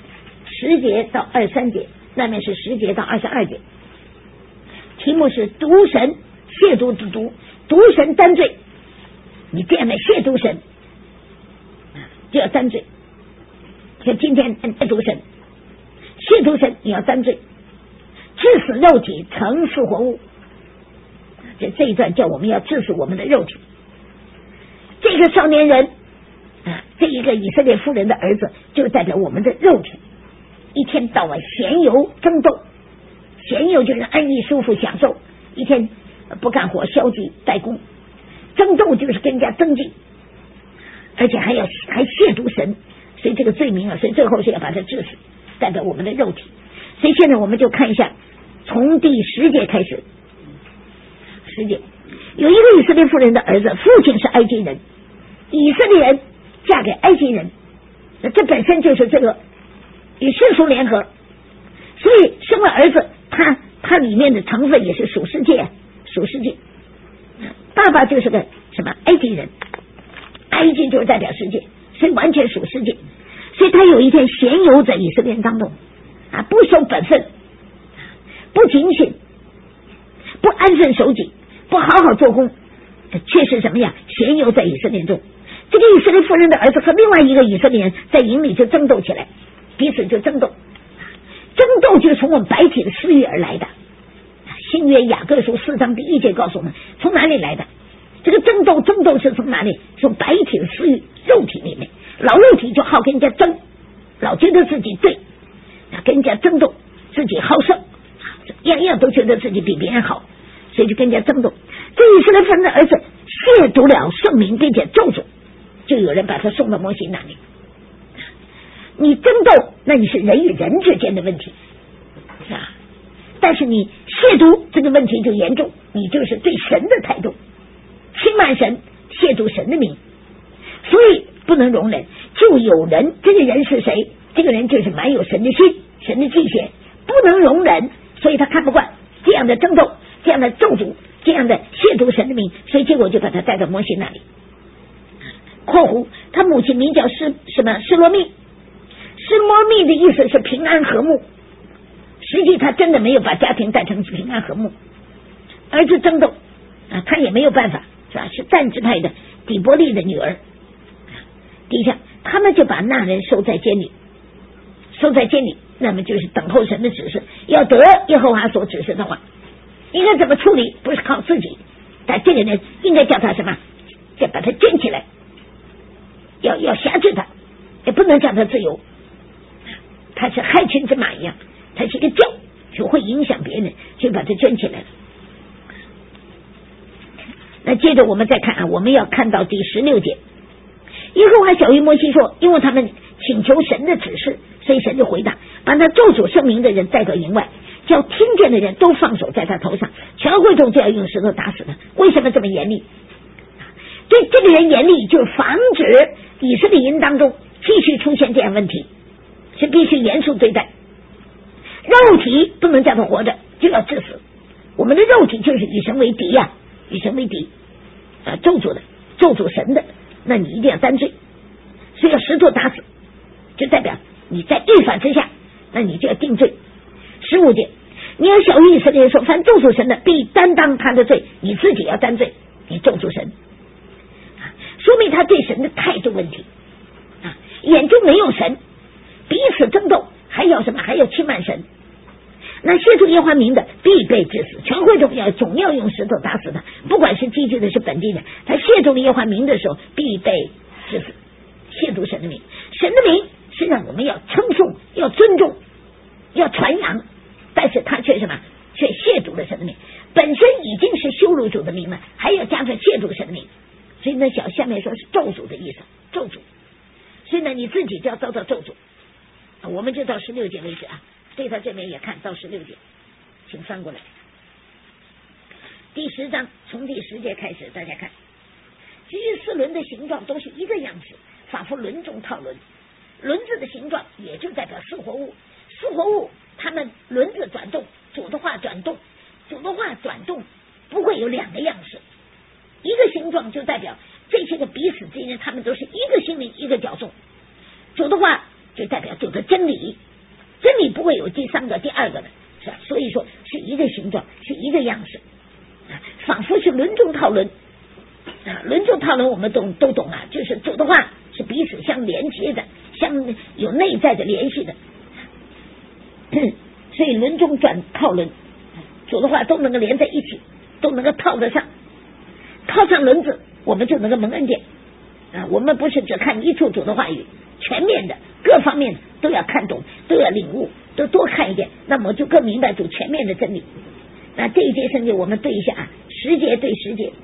，10节到23节，那面是10节到22节，题目是毒神亵渎之毒，毒神担罪。你这样的亵渎神就要担罪，像今天亵渎神，亵渎神你要担罪，致死肉体成复活物。这一段叫我们要致死我们的肉体。这个少年人这一个以色列妇人的儿子，就代表我们的肉体，一天到晚闲游争斗，闲游就是安逸舒服享受，一天不干活消极怠工，争斗就是跟人家争竞，而且还亵渎神，所以这个罪名所以最后是要把它治死，代表我们的肉体。所以现在我们就看一下，从第10节开始。10节有一个以色列妇人的儿子，父亲是埃及人，以色列人嫁给埃及人，这本身就是这个与世俗联合，所以生了儿子，他里面的成分也是属世界，属世界。爸爸就是个什么埃及人，埃及就是代表世界，所以完全属世界。所以他有一天闲游在以色列人当中不守本分，不警醒，不安分守己，不好好做工，却是什么呀？闲游在以色列中。这个以色列妇人的儿子和另外一个以色列人在营里就争斗起来，彼此就争斗，争斗就是从我们白体的私欲而来的。新约雅各书4章第1节告诉我们，从哪里来的？这个争斗是从哪里？从白体的私欲，肉体里面，老肉体就好跟人家争，老觉得自己对，跟人家争斗，自己好胜，样样都觉得自己比别人好，所以就跟人家争斗。这以色列妇人的儿子亵渎了圣名，并且咒诅，就有人把他送到摩西那里。你争斗，那你是人与人之间的问题但是你亵渎这个问题就严重，你就是对神的态度，轻慢神，亵渎神的名，所以不能容忍。就有人，这个人是谁？这个人就是蛮有神的心，神的忌嫌，不能容忍，所以他看不惯这样的争斗，这样的咒诅，这样的亵渎神的名，所以结果就把他带到摩西那里。括弧他母亲名叫施罗密，施罗密的意思是平安和睦，实际他真的没有把家庭带成平安和睦。儿子争斗他也没有办法，是但支派的底波利的女儿。底下他们就把那人收在监里，那么就是等候神的指示，要得耶和华所指示的话，应该怎么处理？不是靠自己，但这个人应该叫他什么？要把他圈起来，要辖制他，也不能叫他自由。他是害群之马一样，他是一个教，就会影响别人，就把他圈起来了。那接着我们再看我们要看到第16节，耶和华晓谕摩西说，因为他们请求神的指示，所以神就回答，把那咒诅圣名的人带到营外，叫听见的人都放手在他头上，全会众就要用石头打死他。为什么这么严厉？对这个人严厉，就是防止以色列人当中继续出现这样问题，是必须严肃对待。肉体不能叫他活着，就要致死。我们的肉体就是与神为敌与神为敌咒诅神的，那你一定要担罪，所以要石头打死，就代表你在律法之下，那你就要定罪。15节，你要晓谕以色列人说，凡咒诅神的必担当他的罪，你自己要担罪，你咒诅神，说明他对神的态度问题眼中没有神，彼此争斗，还要什么？还要轻慢神。那亵渎耶和华名的必被致死，全会众总要用石头打死他，不管是寄居的是本地的，他亵渎了耶和华名的时候必被致死。亵渎神的名，神的名是让我们要称颂，要尊重，要传扬，但是他却什么？却亵渎了神的名，本身已经是羞辱主的名了，还要加上亵渎神的名，所以呢下面说是咒诅的意思，咒诅，所以呢你自己就要遭到咒诅。我们就到16节为止对他这边也看到16节，请翻过来。第第10章从第10节开始，大家看，其余4轮的形状都是一个样式，仿佛轮中套轮。轮子的形状也就代表四活物，四活物它们轮子转动，主的话转动，主的话转动不会有2个样式，一个形状就代表这些个彼此之间他们都是一个心灵一个角动，主的话就代表主的真理，真理不会有第3个第2个的，是吧？所以说是一个形状，是一个样式，仿佛是轮中套轮。轮中套轮我们都懂啊，就是主的话是彼此相连接的，相有内在的联系的，所以轮中转套轮，主的话都能够连在一起，都能够套得上，套上轮子我们就能够蒙恩典啊！我们不是只看一处主的话语，全面的各方面都要看懂，都要领悟，都多看一点，那么就更明白主全面的真理。那这一节圣经我们对一下啊，10节对10节。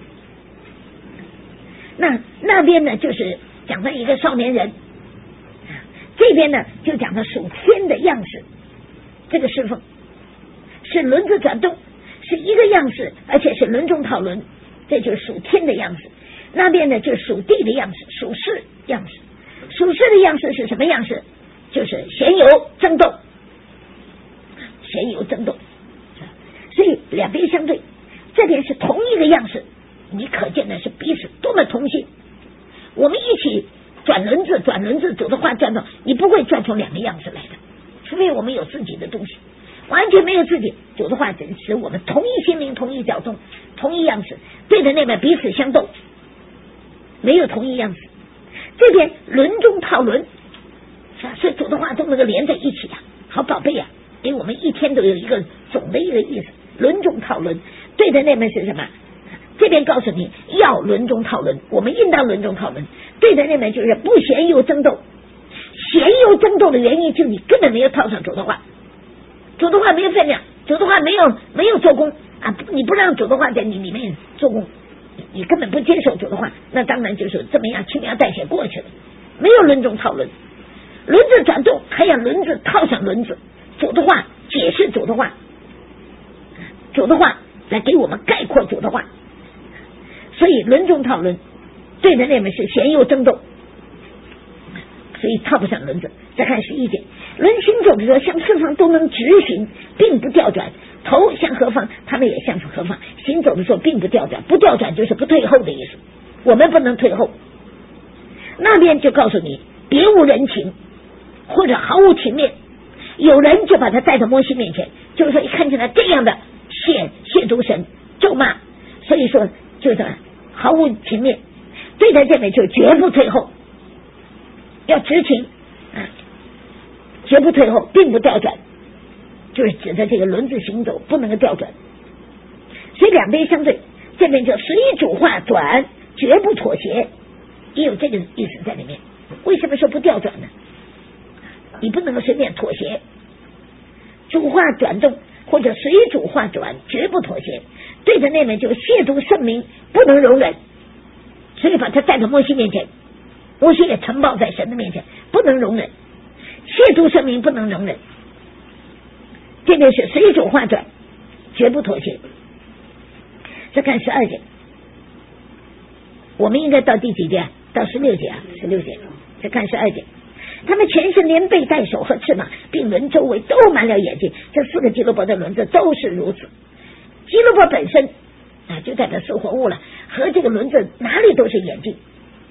那边呢就是讲到一个少年人，这边呢就讲到属天的样式，这个侍奉是轮子转动，是一个样式，而且是轮中套轮，这就是属天的样式。那边呢就是属地的样式，属世样式。属世的样式是什么样式？就是弦油争斗，弦油争斗，所以两边相对，这边是同一个样式，你可见的是彼此多么同心。我们一起转轮子，主的话转动，你不会转出2个样式来的，除非我们有自己的东西。完全没有自己，主的话使我们同一心灵，同一角动，同一样式，对着那边彼此相斗，没有同一样式。这边轮中套轮，所以主的话都能够连在一起啊，好宝贝啊，因为我们一天都有一个总的一个意思，轮中套轮，对着那边是什么？这边告诉你要轮中套轮，我们应当轮中套轮，对着那边就是不弦油争斗。弦油争斗的原因就是你根本没有套上主的话，主的话没有分量，主的话没有做工啊！你不让主的话在你里面做工，你根本不接受主的话，那当然就是这么样轻描淡写过去了，没有轮中套轮。轮子转动还要轮子套上轮子，主的话解释主的话，主的话来给我们概括主的话。所以轮中套轮，对着那边是弦油争斗，所以套不上轮子。再看11节，轮行走的时候向四方都能直行，并不调转，头向何方他们也向何方，行走的时候并不调转，不调转就是不退后的意思，我们不能退后。那边就告诉你别无人情，或者毫无情面，有人就把他带到摩西面前，就是说一看见他这样的亵渎神咒骂，所以说就是毫无情面，对待这边就绝不退后，要执勤绝不退后，并不调转，就是指的这个轮子行走不能够调转。所以两边相对，这边就随主话转，绝不妥协，也有这个意思在里面。为什么说不调转呢？你不能够随便妥协，主话转动或者随主话转，绝不妥协。对着那边就亵渎圣名，不能容忍，所以把他带到摩西面前，摩西也呈报在神的面前，不能容忍，亵渎圣名不能容忍。这边是随主话转，绝不妥协。再看12节，我们应该到第几节？到16节啊，16节。再看12节，他们全身连背带手和翅膀，并轮周围都满了眼睛，这4个基路伯的轮子都是如此。基路伯本身就代表四活物了，和这个轮子哪里都是眼睛，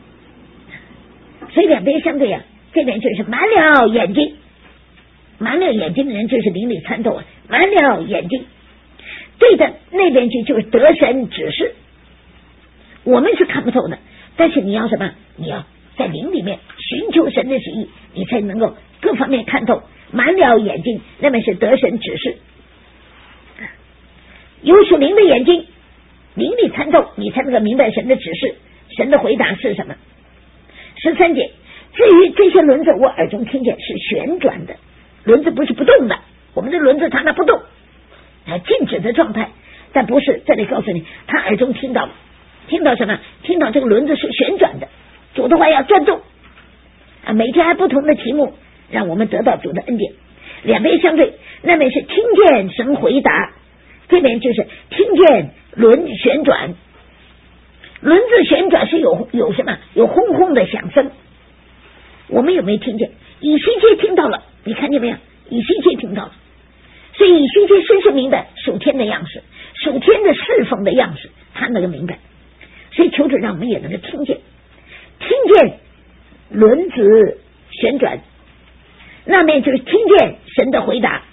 所以两边相对啊，这边就是满了眼睛，满了眼睛的人就是灵里参透啊，满了眼睛。对的那边去就是得神指示，我们是看不透的，但是你要什么？你要在灵里面寻求神的旨意，你才能够各方面看透。满了眼睛，那么是得神指示，有属灵的眼睛，灵里参透，你才能够明白神的指示，神的回答是什么。13节，至于这些轮子，我耳中听见是旋转的，轮子不是不动的，我们的轮子常常不动，静止的状态，但不是，这里告诉你他耳中听到什么？听到这个轮子是旋转的，主的话要转动每天还不同的题目，让我们得到主的恩典。两边相对，那边是听见神回答，这边就是听见轮旋转，轮子旋转是有什么？有轰轰的响声。我们有没有听见？以西结听到了，你看见没有？以西结听到了，所以以西结深深明白属天的样式，属天的侍奉的样式，他能够明白。所以求主让我们也能够听见轮子旋转，那面就是听见神的回答。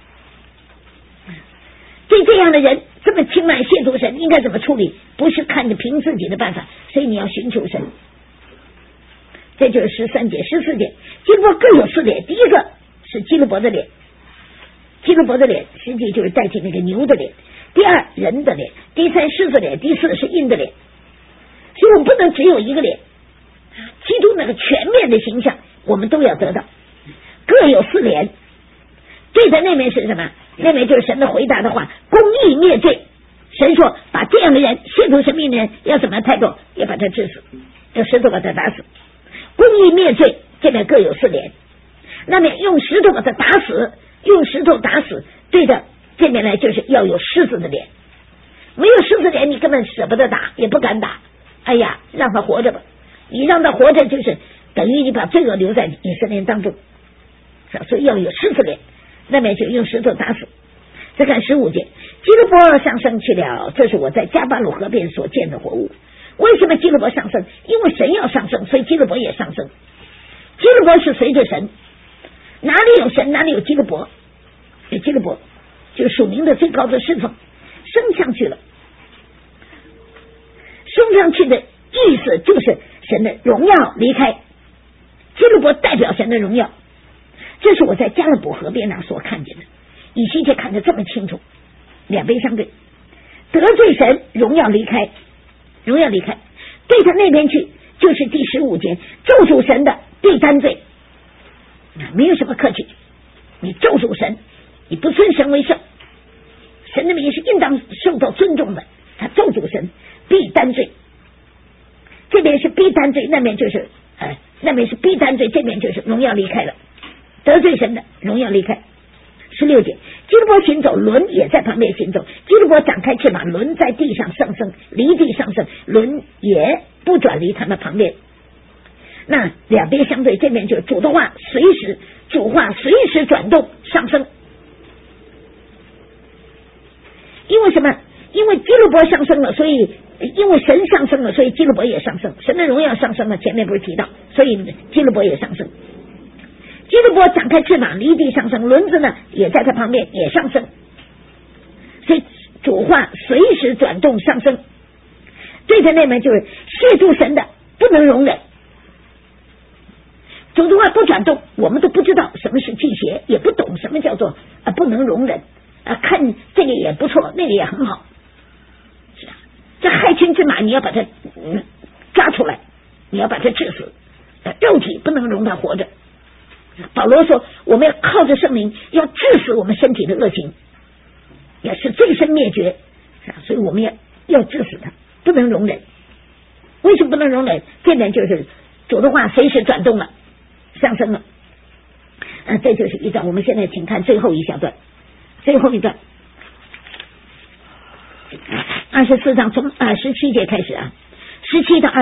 对这样的人这么轻慢亵渎神，应该怎么处理？不是看着凭自己的办法，所以你要寻求神。这就是13节、14节，基路伯各有4脸。第一个是基路伯的脸，基路伯的脸实际就是代替那个牛的脸。第二，人的脸。第三，狮子脸。第四是鹰的脸。所以我们不能只有一个脸，基督那个全面的形象我们都要得到。各有4脸，对的那面是什么？那面就是神的回答的话，公义灭罪。神说把这样的人亵渎神命的人要怎么态度？要把他治死，用石头把他打死。公义灭罪，这边各有4脸。那么用石头把他打死，用石头打死，对的这边来就是要有狮子的脸。没有狮子脸你根本舍不得打，也不敢打。哎呀，让他活着吧，你让他活着就是等于你把罪恶留在以色列当中，所以要有狮子脸，那边就用石头打死。再看15节，基路伯上升去了，这是我在加巴鲁河边所见的活物。为什么基路伯上升？因为神要上升，所以基路伯也上升。基路伯是随着神，哪里有神哪里有基路伯，基路伯就是属灵的最高的侍奉，升上去了。升上去的意思就是神的荣耀离开，基路伯代表神的荣耀。这是我在加勒卜河边上所看见的，以西结看得这么清楚，两边相对，得罪神，荣耀离开，荣耀离开，对他那边去就是第15节，咒诅神的必担罪，没有什么客气，你咒诅神，你不尊神为圣，神的名是应当受到尊重的，他咒诅神必担罪，这边是必担罪，那边就是那边是必担罪，这边就是荣耀离开了，得罪神的荣耀离开。16节，基路伯行走，轮也在旁边行走。基路伯展开翅膀，轮在地上上升，离地上升，轮也不转离他们旁边。那两边相对，这边就主话随时转动上升。因为什么？因为基路伯上升了，所以因为神上升了，所以基路伯也上升。神的荣耀上升了，前面不是提到，所以基路伯也上升。基路伯展开翅膀，离地上升，轮子呢也在他旁边也上升，所以主话随时转动上升。对他那边就是亵渎神的不能容忍，主的话不转动，我们都不知道什么是忌邪，也不懂什么叫做不能容忍看这个也不错，那个也很好，是啊，这害群之马你要把它抓出来，你要把它治死，肉体不能容他活着。保罗说我们要靠着圣灵要治死我们身体的恶行，也是罪身灭绝，所以我们要治死他，不能容忍。为什么不能容忍？这边就是主的话随时转动了，上升了。这就是一段。我们现在请看最后一小段，最后一段24章从17节开始啊，17到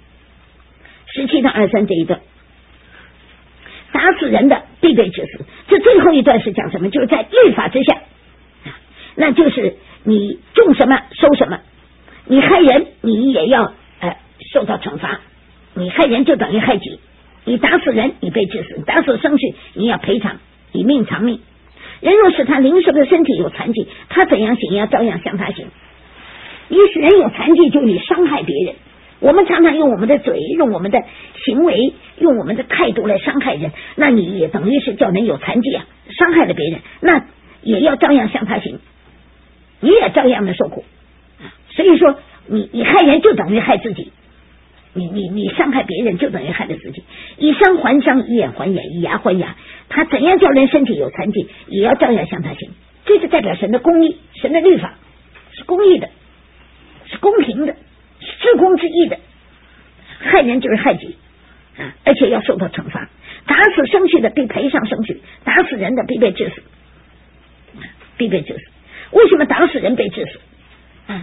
23这一段。打死人的必被治死。这最后一段是讲什么？就是在律法之下，那就是你种什么收什么，你害人你也要受到惩罚，你害人就等于害己，你打死人你被治死，打死牲畜你要赔偿，以命偿命。人若是他灵受的身体有残疾，他怎样行要照样向他行。你使人有残疾，就是你伤害别人。我们常常用我们的嘴，用我们的行为，用我们的态度来伤害人，那你也等于是叫人有残疾啊，伤害了别人，那也要照样向他行，你也照样的受苦。所以说你害人就等于害自己，你伤害别人就等于害了自己。以伤还伤，以眼还眼，以牙还牙。他怎样叫人身体有残疾，也要照样向他行。这是代表神的公义，神的律法是公义的，是公平的，至公之义的，害人就是害己而且要受到惩罚。打死牲畜的必赔上牲畜，打死人的必被治死，必被治死。为什么打死人被治死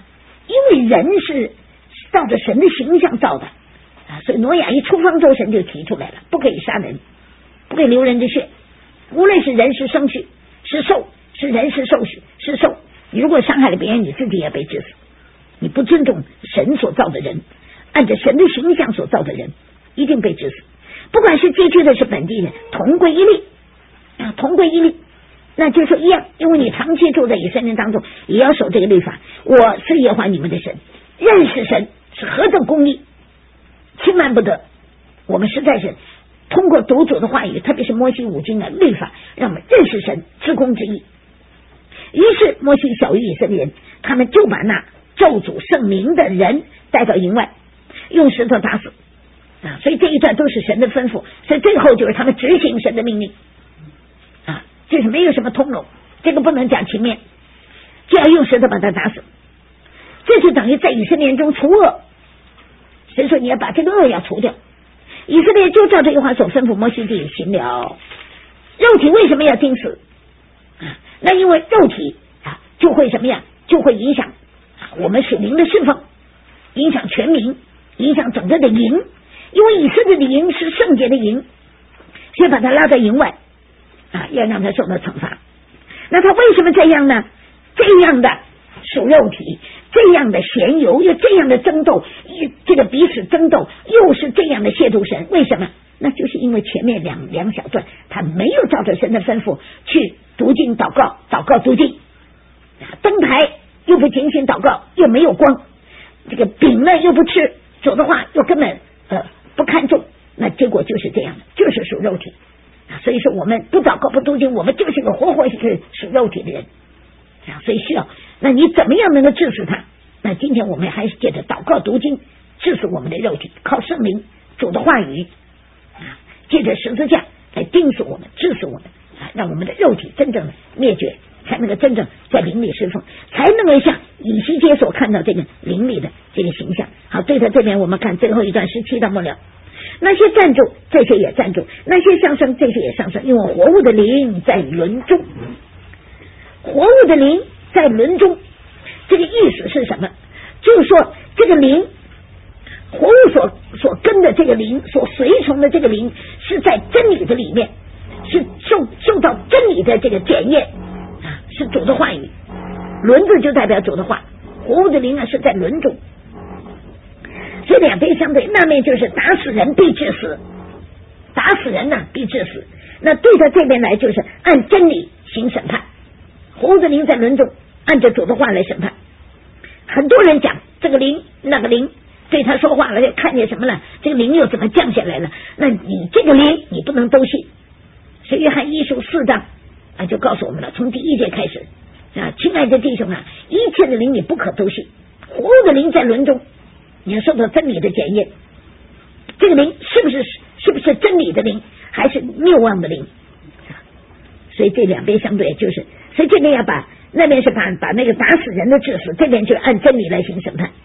因为人是照着神的形象造的所以挪亚一出方舟，神就提出来了，不可以杀人，不可以流人的血，无论是人是牲畜是兽，是人是兽是兽，你如果伤害了别人，你自己也被治死。你不尊重神所造的人，按着神的形象所造的人，一定被治死。不管是寄居的是本地人，同归一律同归一律。那就说一样，因为你长期住在以色列当中，也要守这个律法。我是耶和华你们的神，认识神是何等公义，轻慢不得。我们实在是通过读主的话语，特别是摩西五经的律法，让我们认识神至公之义。于是摩西晓谕以色列人，他们就把那咒诅圣名的人带到营外，用石头打死所以这一段都是神的吩咐，所以最后就是他们执行神的命令这是没有什么通融，这个不能讲情面，就要用石头把他打死。这就等于在以色列人中除恶，所以说你要把这个恶要除掉。以色列就照这句话所吩咐，摩西就行了。肉体为什么要钉死那因为肉体就会什么呀，就会影响我们属灵的侍奉，影响全民，影响整个的营。因为以色列的营是圣洁的营，所以把他拉到营外要让他受到惩罚。那他为什么这样呢？这样的属肉体，这样的闲游，又这样的争斗，这个彼此争斗，又是这样的亵渎神，为什么？那就是因为前面两小段他没有照着神的吩咐去读经祷告读经，灯台又不警醒祷告，又没有光，这个饼呢又不吃，主的话又根本不看重，那结果就是这样的，就是属肉体所以说我们不祷告不读经，我们就是个活是属肉体的人所以需要，那你怎么样能够治死他？那今天我们还是借着祷告读经治死我们的肉体，靠圣灵主的话语借着十字架来钉死我们，治死我们让我们的肉体真正的灭绝，才能够真正在灵里侍奉，才能够像以西结所看到这个灵里的这个形象。好，对着这边我们看最后一段17到末了，那些站住这些也站住，那些上升这些也上升，因为活物的灵在轮中，活物的灵在轮中，这个意思是什么？就是说这个灵，活物所跟的这个灵，所随从的这个灵，是在真理的里面，是受到真理的这个检验是主的话语。轮子就代表主的话，活物的灵是在轮中，所以两边相对，那面就是打死人必致死，打死人必致死。那对他这边来就是按真理行审判，活物的灵在轮中，按着主的话来审判。很多人讲这个灵那个灵对他说话了，看见什么了，这个灵又怎么降下来了，那你这个灵你不能都信。所以约翰一书4章就告诉我们了，从第1节开始亲爱的弟兄一切的灵你不可都信，活物的灵在轮中，你要受到真理的检验，这个灵是不是真理的灵，还是谬妄的灵所以这两边相对，就是所以这边要把那边是把那个打死人的致死，这边就按真理来行审判。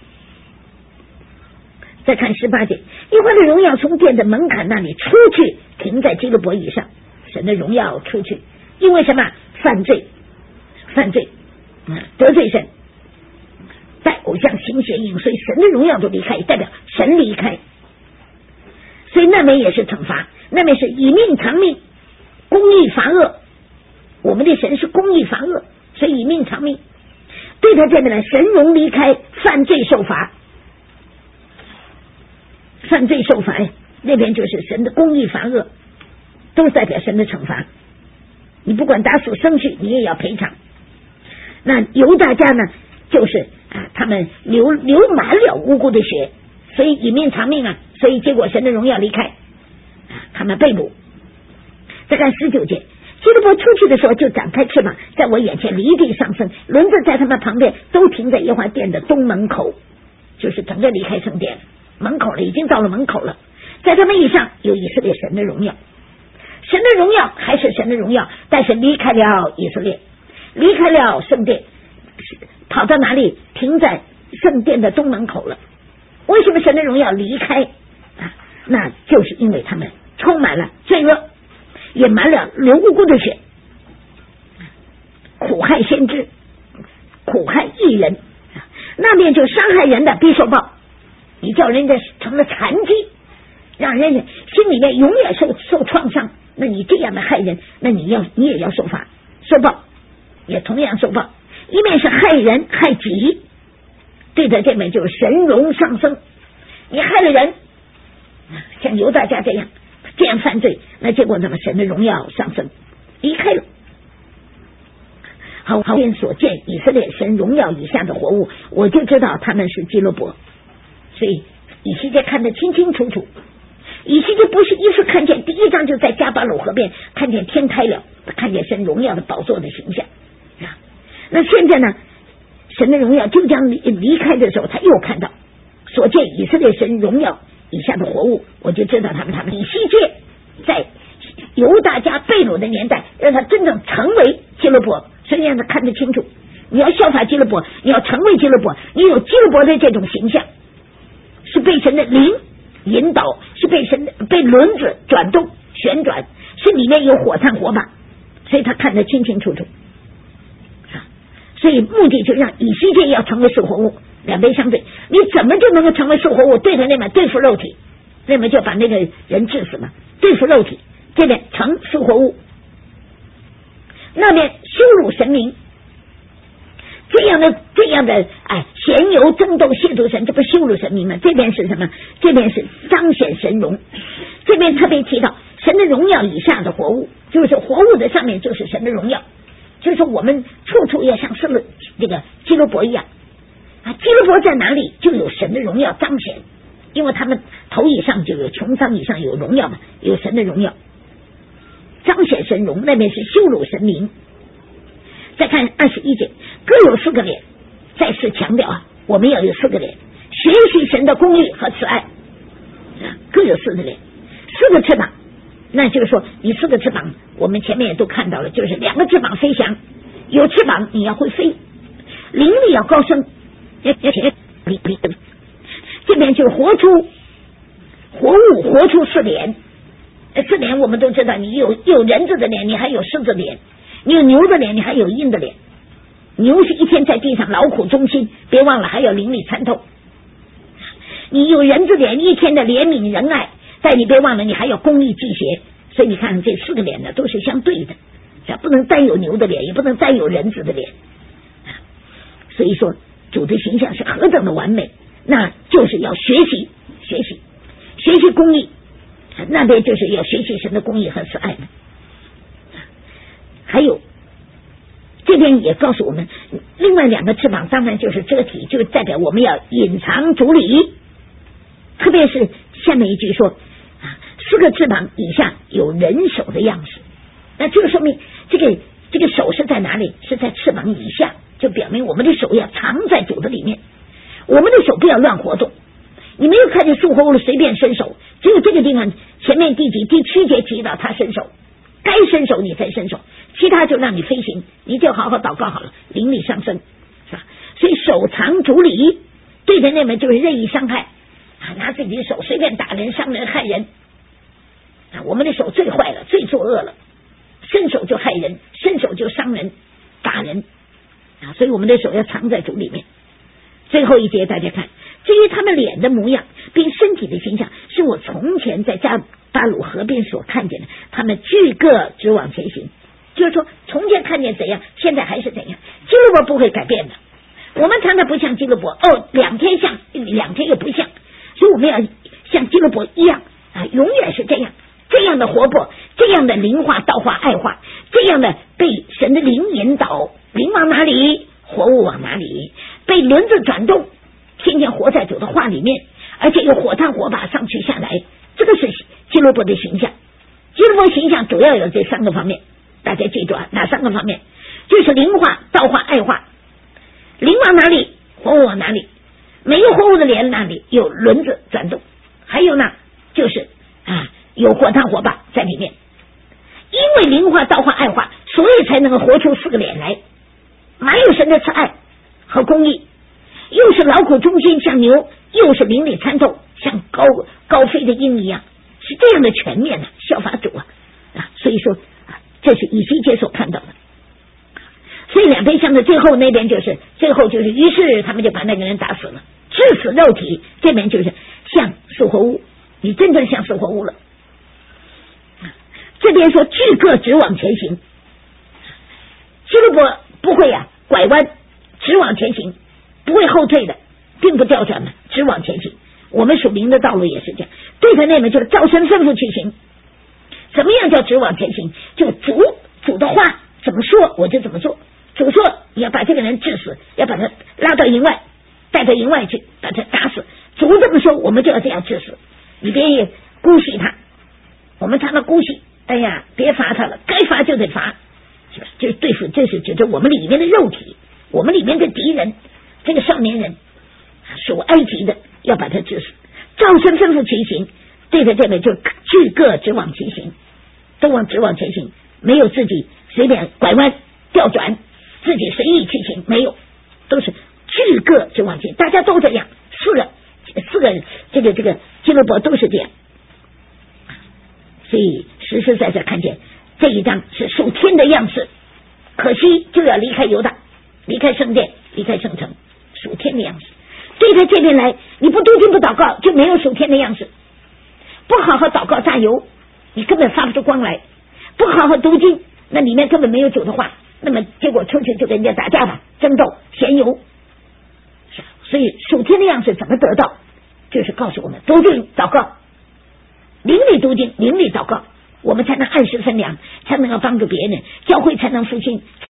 再看18节，耶和华的荣耀从殿的门槛那里出去，停在基路伯以上，神的荣耀出去，因为什么？犯罪得罪神，拜偶像行邪淫，所以神的荣耀都离开，代表神离开。所以那边也是惩罚，那边是以命偿命，公义罚恶，我们的神是公义罚恶，所以以命偿命。对他这边来，神荣离开，犯罪受罚，犯罪受罚那边就是神的公义罚恶，都代表神的惩罚。你不管打死牲畜，你也要赔偿。那犹大家呢，就是他们流满了无辜的血，所以以命偿命所以结果神的荣耀离开他们被捕。再看19节，基路伯出去的时候就展开翅膀，在我眼前离地上升，轮子在他们旁边都停在耶和华殿的东门口，就是整个离开圣殿门口了，已经到了门口了。在他们以上有以色列神的荣耀，神的荣耀还是神的荣耀，但是离开了以色列，离开了圣殿，跑到哪里？停在圣殿的东门口了。为什么神的荣耀离开那就是因为他们充满了罪恶，也满了流无辜的血，苦害先知，苦害义人， 那边就伤害人的必受报，你叫人家成了残疾，让人家心里面永远受创伤，那你这样的害人，那你也要受罚受报，也同样受报。一面是害人害己，对的，这面就是神荣上升。你害了人，像犹大家这样犯罪，那结果怎么神的荣耀上升离开了。好，边所见以色列神荣耀以下的活物，我就知道他们是基路伯。所以以西结看得清清楚楚，以西结不是一次看见，第一章就在加巴鲁河边看见天开了，看见神荣耀的宝座的形象啊。那现在呢，神的荣耀就将离开的时候，他又看到所见以色列神荣耀以下的活物，我就知道他们以西结在犹大家被掳的年代，让他真正成为基路伯，所以让他看得清楚。你要效法基路伯，你要成为基路伯，你有基路伯的这种形象，是被神的灵引导，是被轮子转动旋转，是里面有火炭火把，所以他看得清清楚楚。所以目的就让以西结要成为属活物，两边相对，你怎么就能够成为属活物？对着那边对付肉体，那边就把那个人治死嘛，对付肉体，这边成属活物，那边羞辱神明，这样的闲游争斗亵渎神，这不羞辱神明吗？这边是什么？这边是彰显神荣。这边特别提到神的荣耀以下的活物，就是活物的上面就是神的荣耀，就是我们处处要像这个基路伯一样啊，基路伯在哪里就有神的荣耀彰显，因为他们头以上就有穹苍以上有荣耀嘛，有神的荣耀彰显神荣。那边是羞辱神明。再看21节，各有4个脸，再次强调我们要有4个脸，学习神的公义和慈爱各有4个脸，4个翅膀，那就是说你4个翅膀，我们前面也都看到了，就是2个翅膀飞翔，有翅膀你要会飞，灵力要高升，这边就是活物活出4脸，4脸我们都知道，你有人子的脸，你还有狮子脸，你有牛的脸，你还有鹰的脸。牛是一天在地上劳苦忠心，别忘了还有灵里参透。你有人子脸，一天的怜悯仁爱，但你别忘了你还有公义祭邪。所以你看这4个脸呢都是相对的，不能单有牛的脸，也不能单有人子的脸。所以说主的形象是何等的完美，那就是要学习公义，那边就是要学习神的公义和慈爱的。还有这边也告诉我们，另外2个翅膀当然就是遮体，就代表我们要隐藏主理。特别是下面一句说4个翅膀以下有人手的样式，那这个说明这个手是在哪里？是在翅膀以下，就表明我们的手要藏在主的里面，我们的手不要乱活动。你没有看见属活物的随便伸手，只有这个地方前面第7节提到他伸手，该伸手你才伸手，其他就让你飞行，你就好好祷告好了，灵力上升，是吧？所以手藏主理，对着那边就是任意伤害拿自己的手随便打人伤人害人我们的手最坏了，最作恶了，伸手就害人，伸手就伤人打人所以我们的手要藏在主里面。最后一节大家看，至于他们脸的模样并身体的形象，是我从前在加巴鲁河边所看见的，他们俱各直往前行。就是说从前看见怎样，现在还是怎样，基路伯不会改变的。我们常常不像基路伯2天像2天又不像，所以我们要像基路伯一样永远是这样的活泼，这样的灵化道化爱化，这样的被神的灵引导，灵往哪里活物往哪里，被轮子转动，天天活在主的话里面，而且有火炭火把上去下来，这个是基路伯的形象。基路伯形象主要有这3个方面，大家记住哪3个方面？就是灵化道化爱化，灵往哪里活物往哪里，没有活物的脸那里有轮子转动，还有呢就是有火炭火把在里面。因为灵化道化爱化，所以才能够活出4个脸来，满有神的慈爱和公义，又是劳苦忠心像牛，又是灵里参透像高飞的鹰一样，是这样的全面效法主所以说这是以西结所看到的。 所以两边相的最后那边就是于是他们就把那个人打死了，致死肉体。这边就是像死活物，你真正像死活物了。这边说俱各直往前行，希律伯不会拐弯，直往前行，不会后退的，并不调转的，直往前行。我们属灵的道路也是这样，对着那边就是照神吩咐去行。怎么样叫直往前行？就主的话怎么说我就怎么做。主说你要把这个人治死，要把他拉到营外，带到营外去，把他打死。主这么说，我们就要这样治死。你别姑息他，我们常常姑息，哎呀，别罚他了，该罚就得罚，就是对付，这是指着我们里面的肉体，我们里面的敌人，这个少年人属埃及的，要把他治死。照神吩咐其行，对着这边就俱各直往其行，都直往前行，没有自己随便拐弯调转，自己随意去行，没有，都是俱各直往前，大家都这样，四个这个希律伯都是这样。所以实实在在看见这一章是属天的样式，可惜就要离开犹大，离开圣殿，离开圣城，属天的样式。对他这边来，你不读经不祷告，就没有属天的样式。不好好祷告加油，你根本发不出光来；不好好读经，那里面根本没有主的话，那么结果出去就跟人家打架吧，争斗闲游。所以属天的样式怎么得到，就是告诉我们读经祷告，灵里读经，灵里祷告，我们才能按时分粮，才能够帮助别人，教会才能复兴。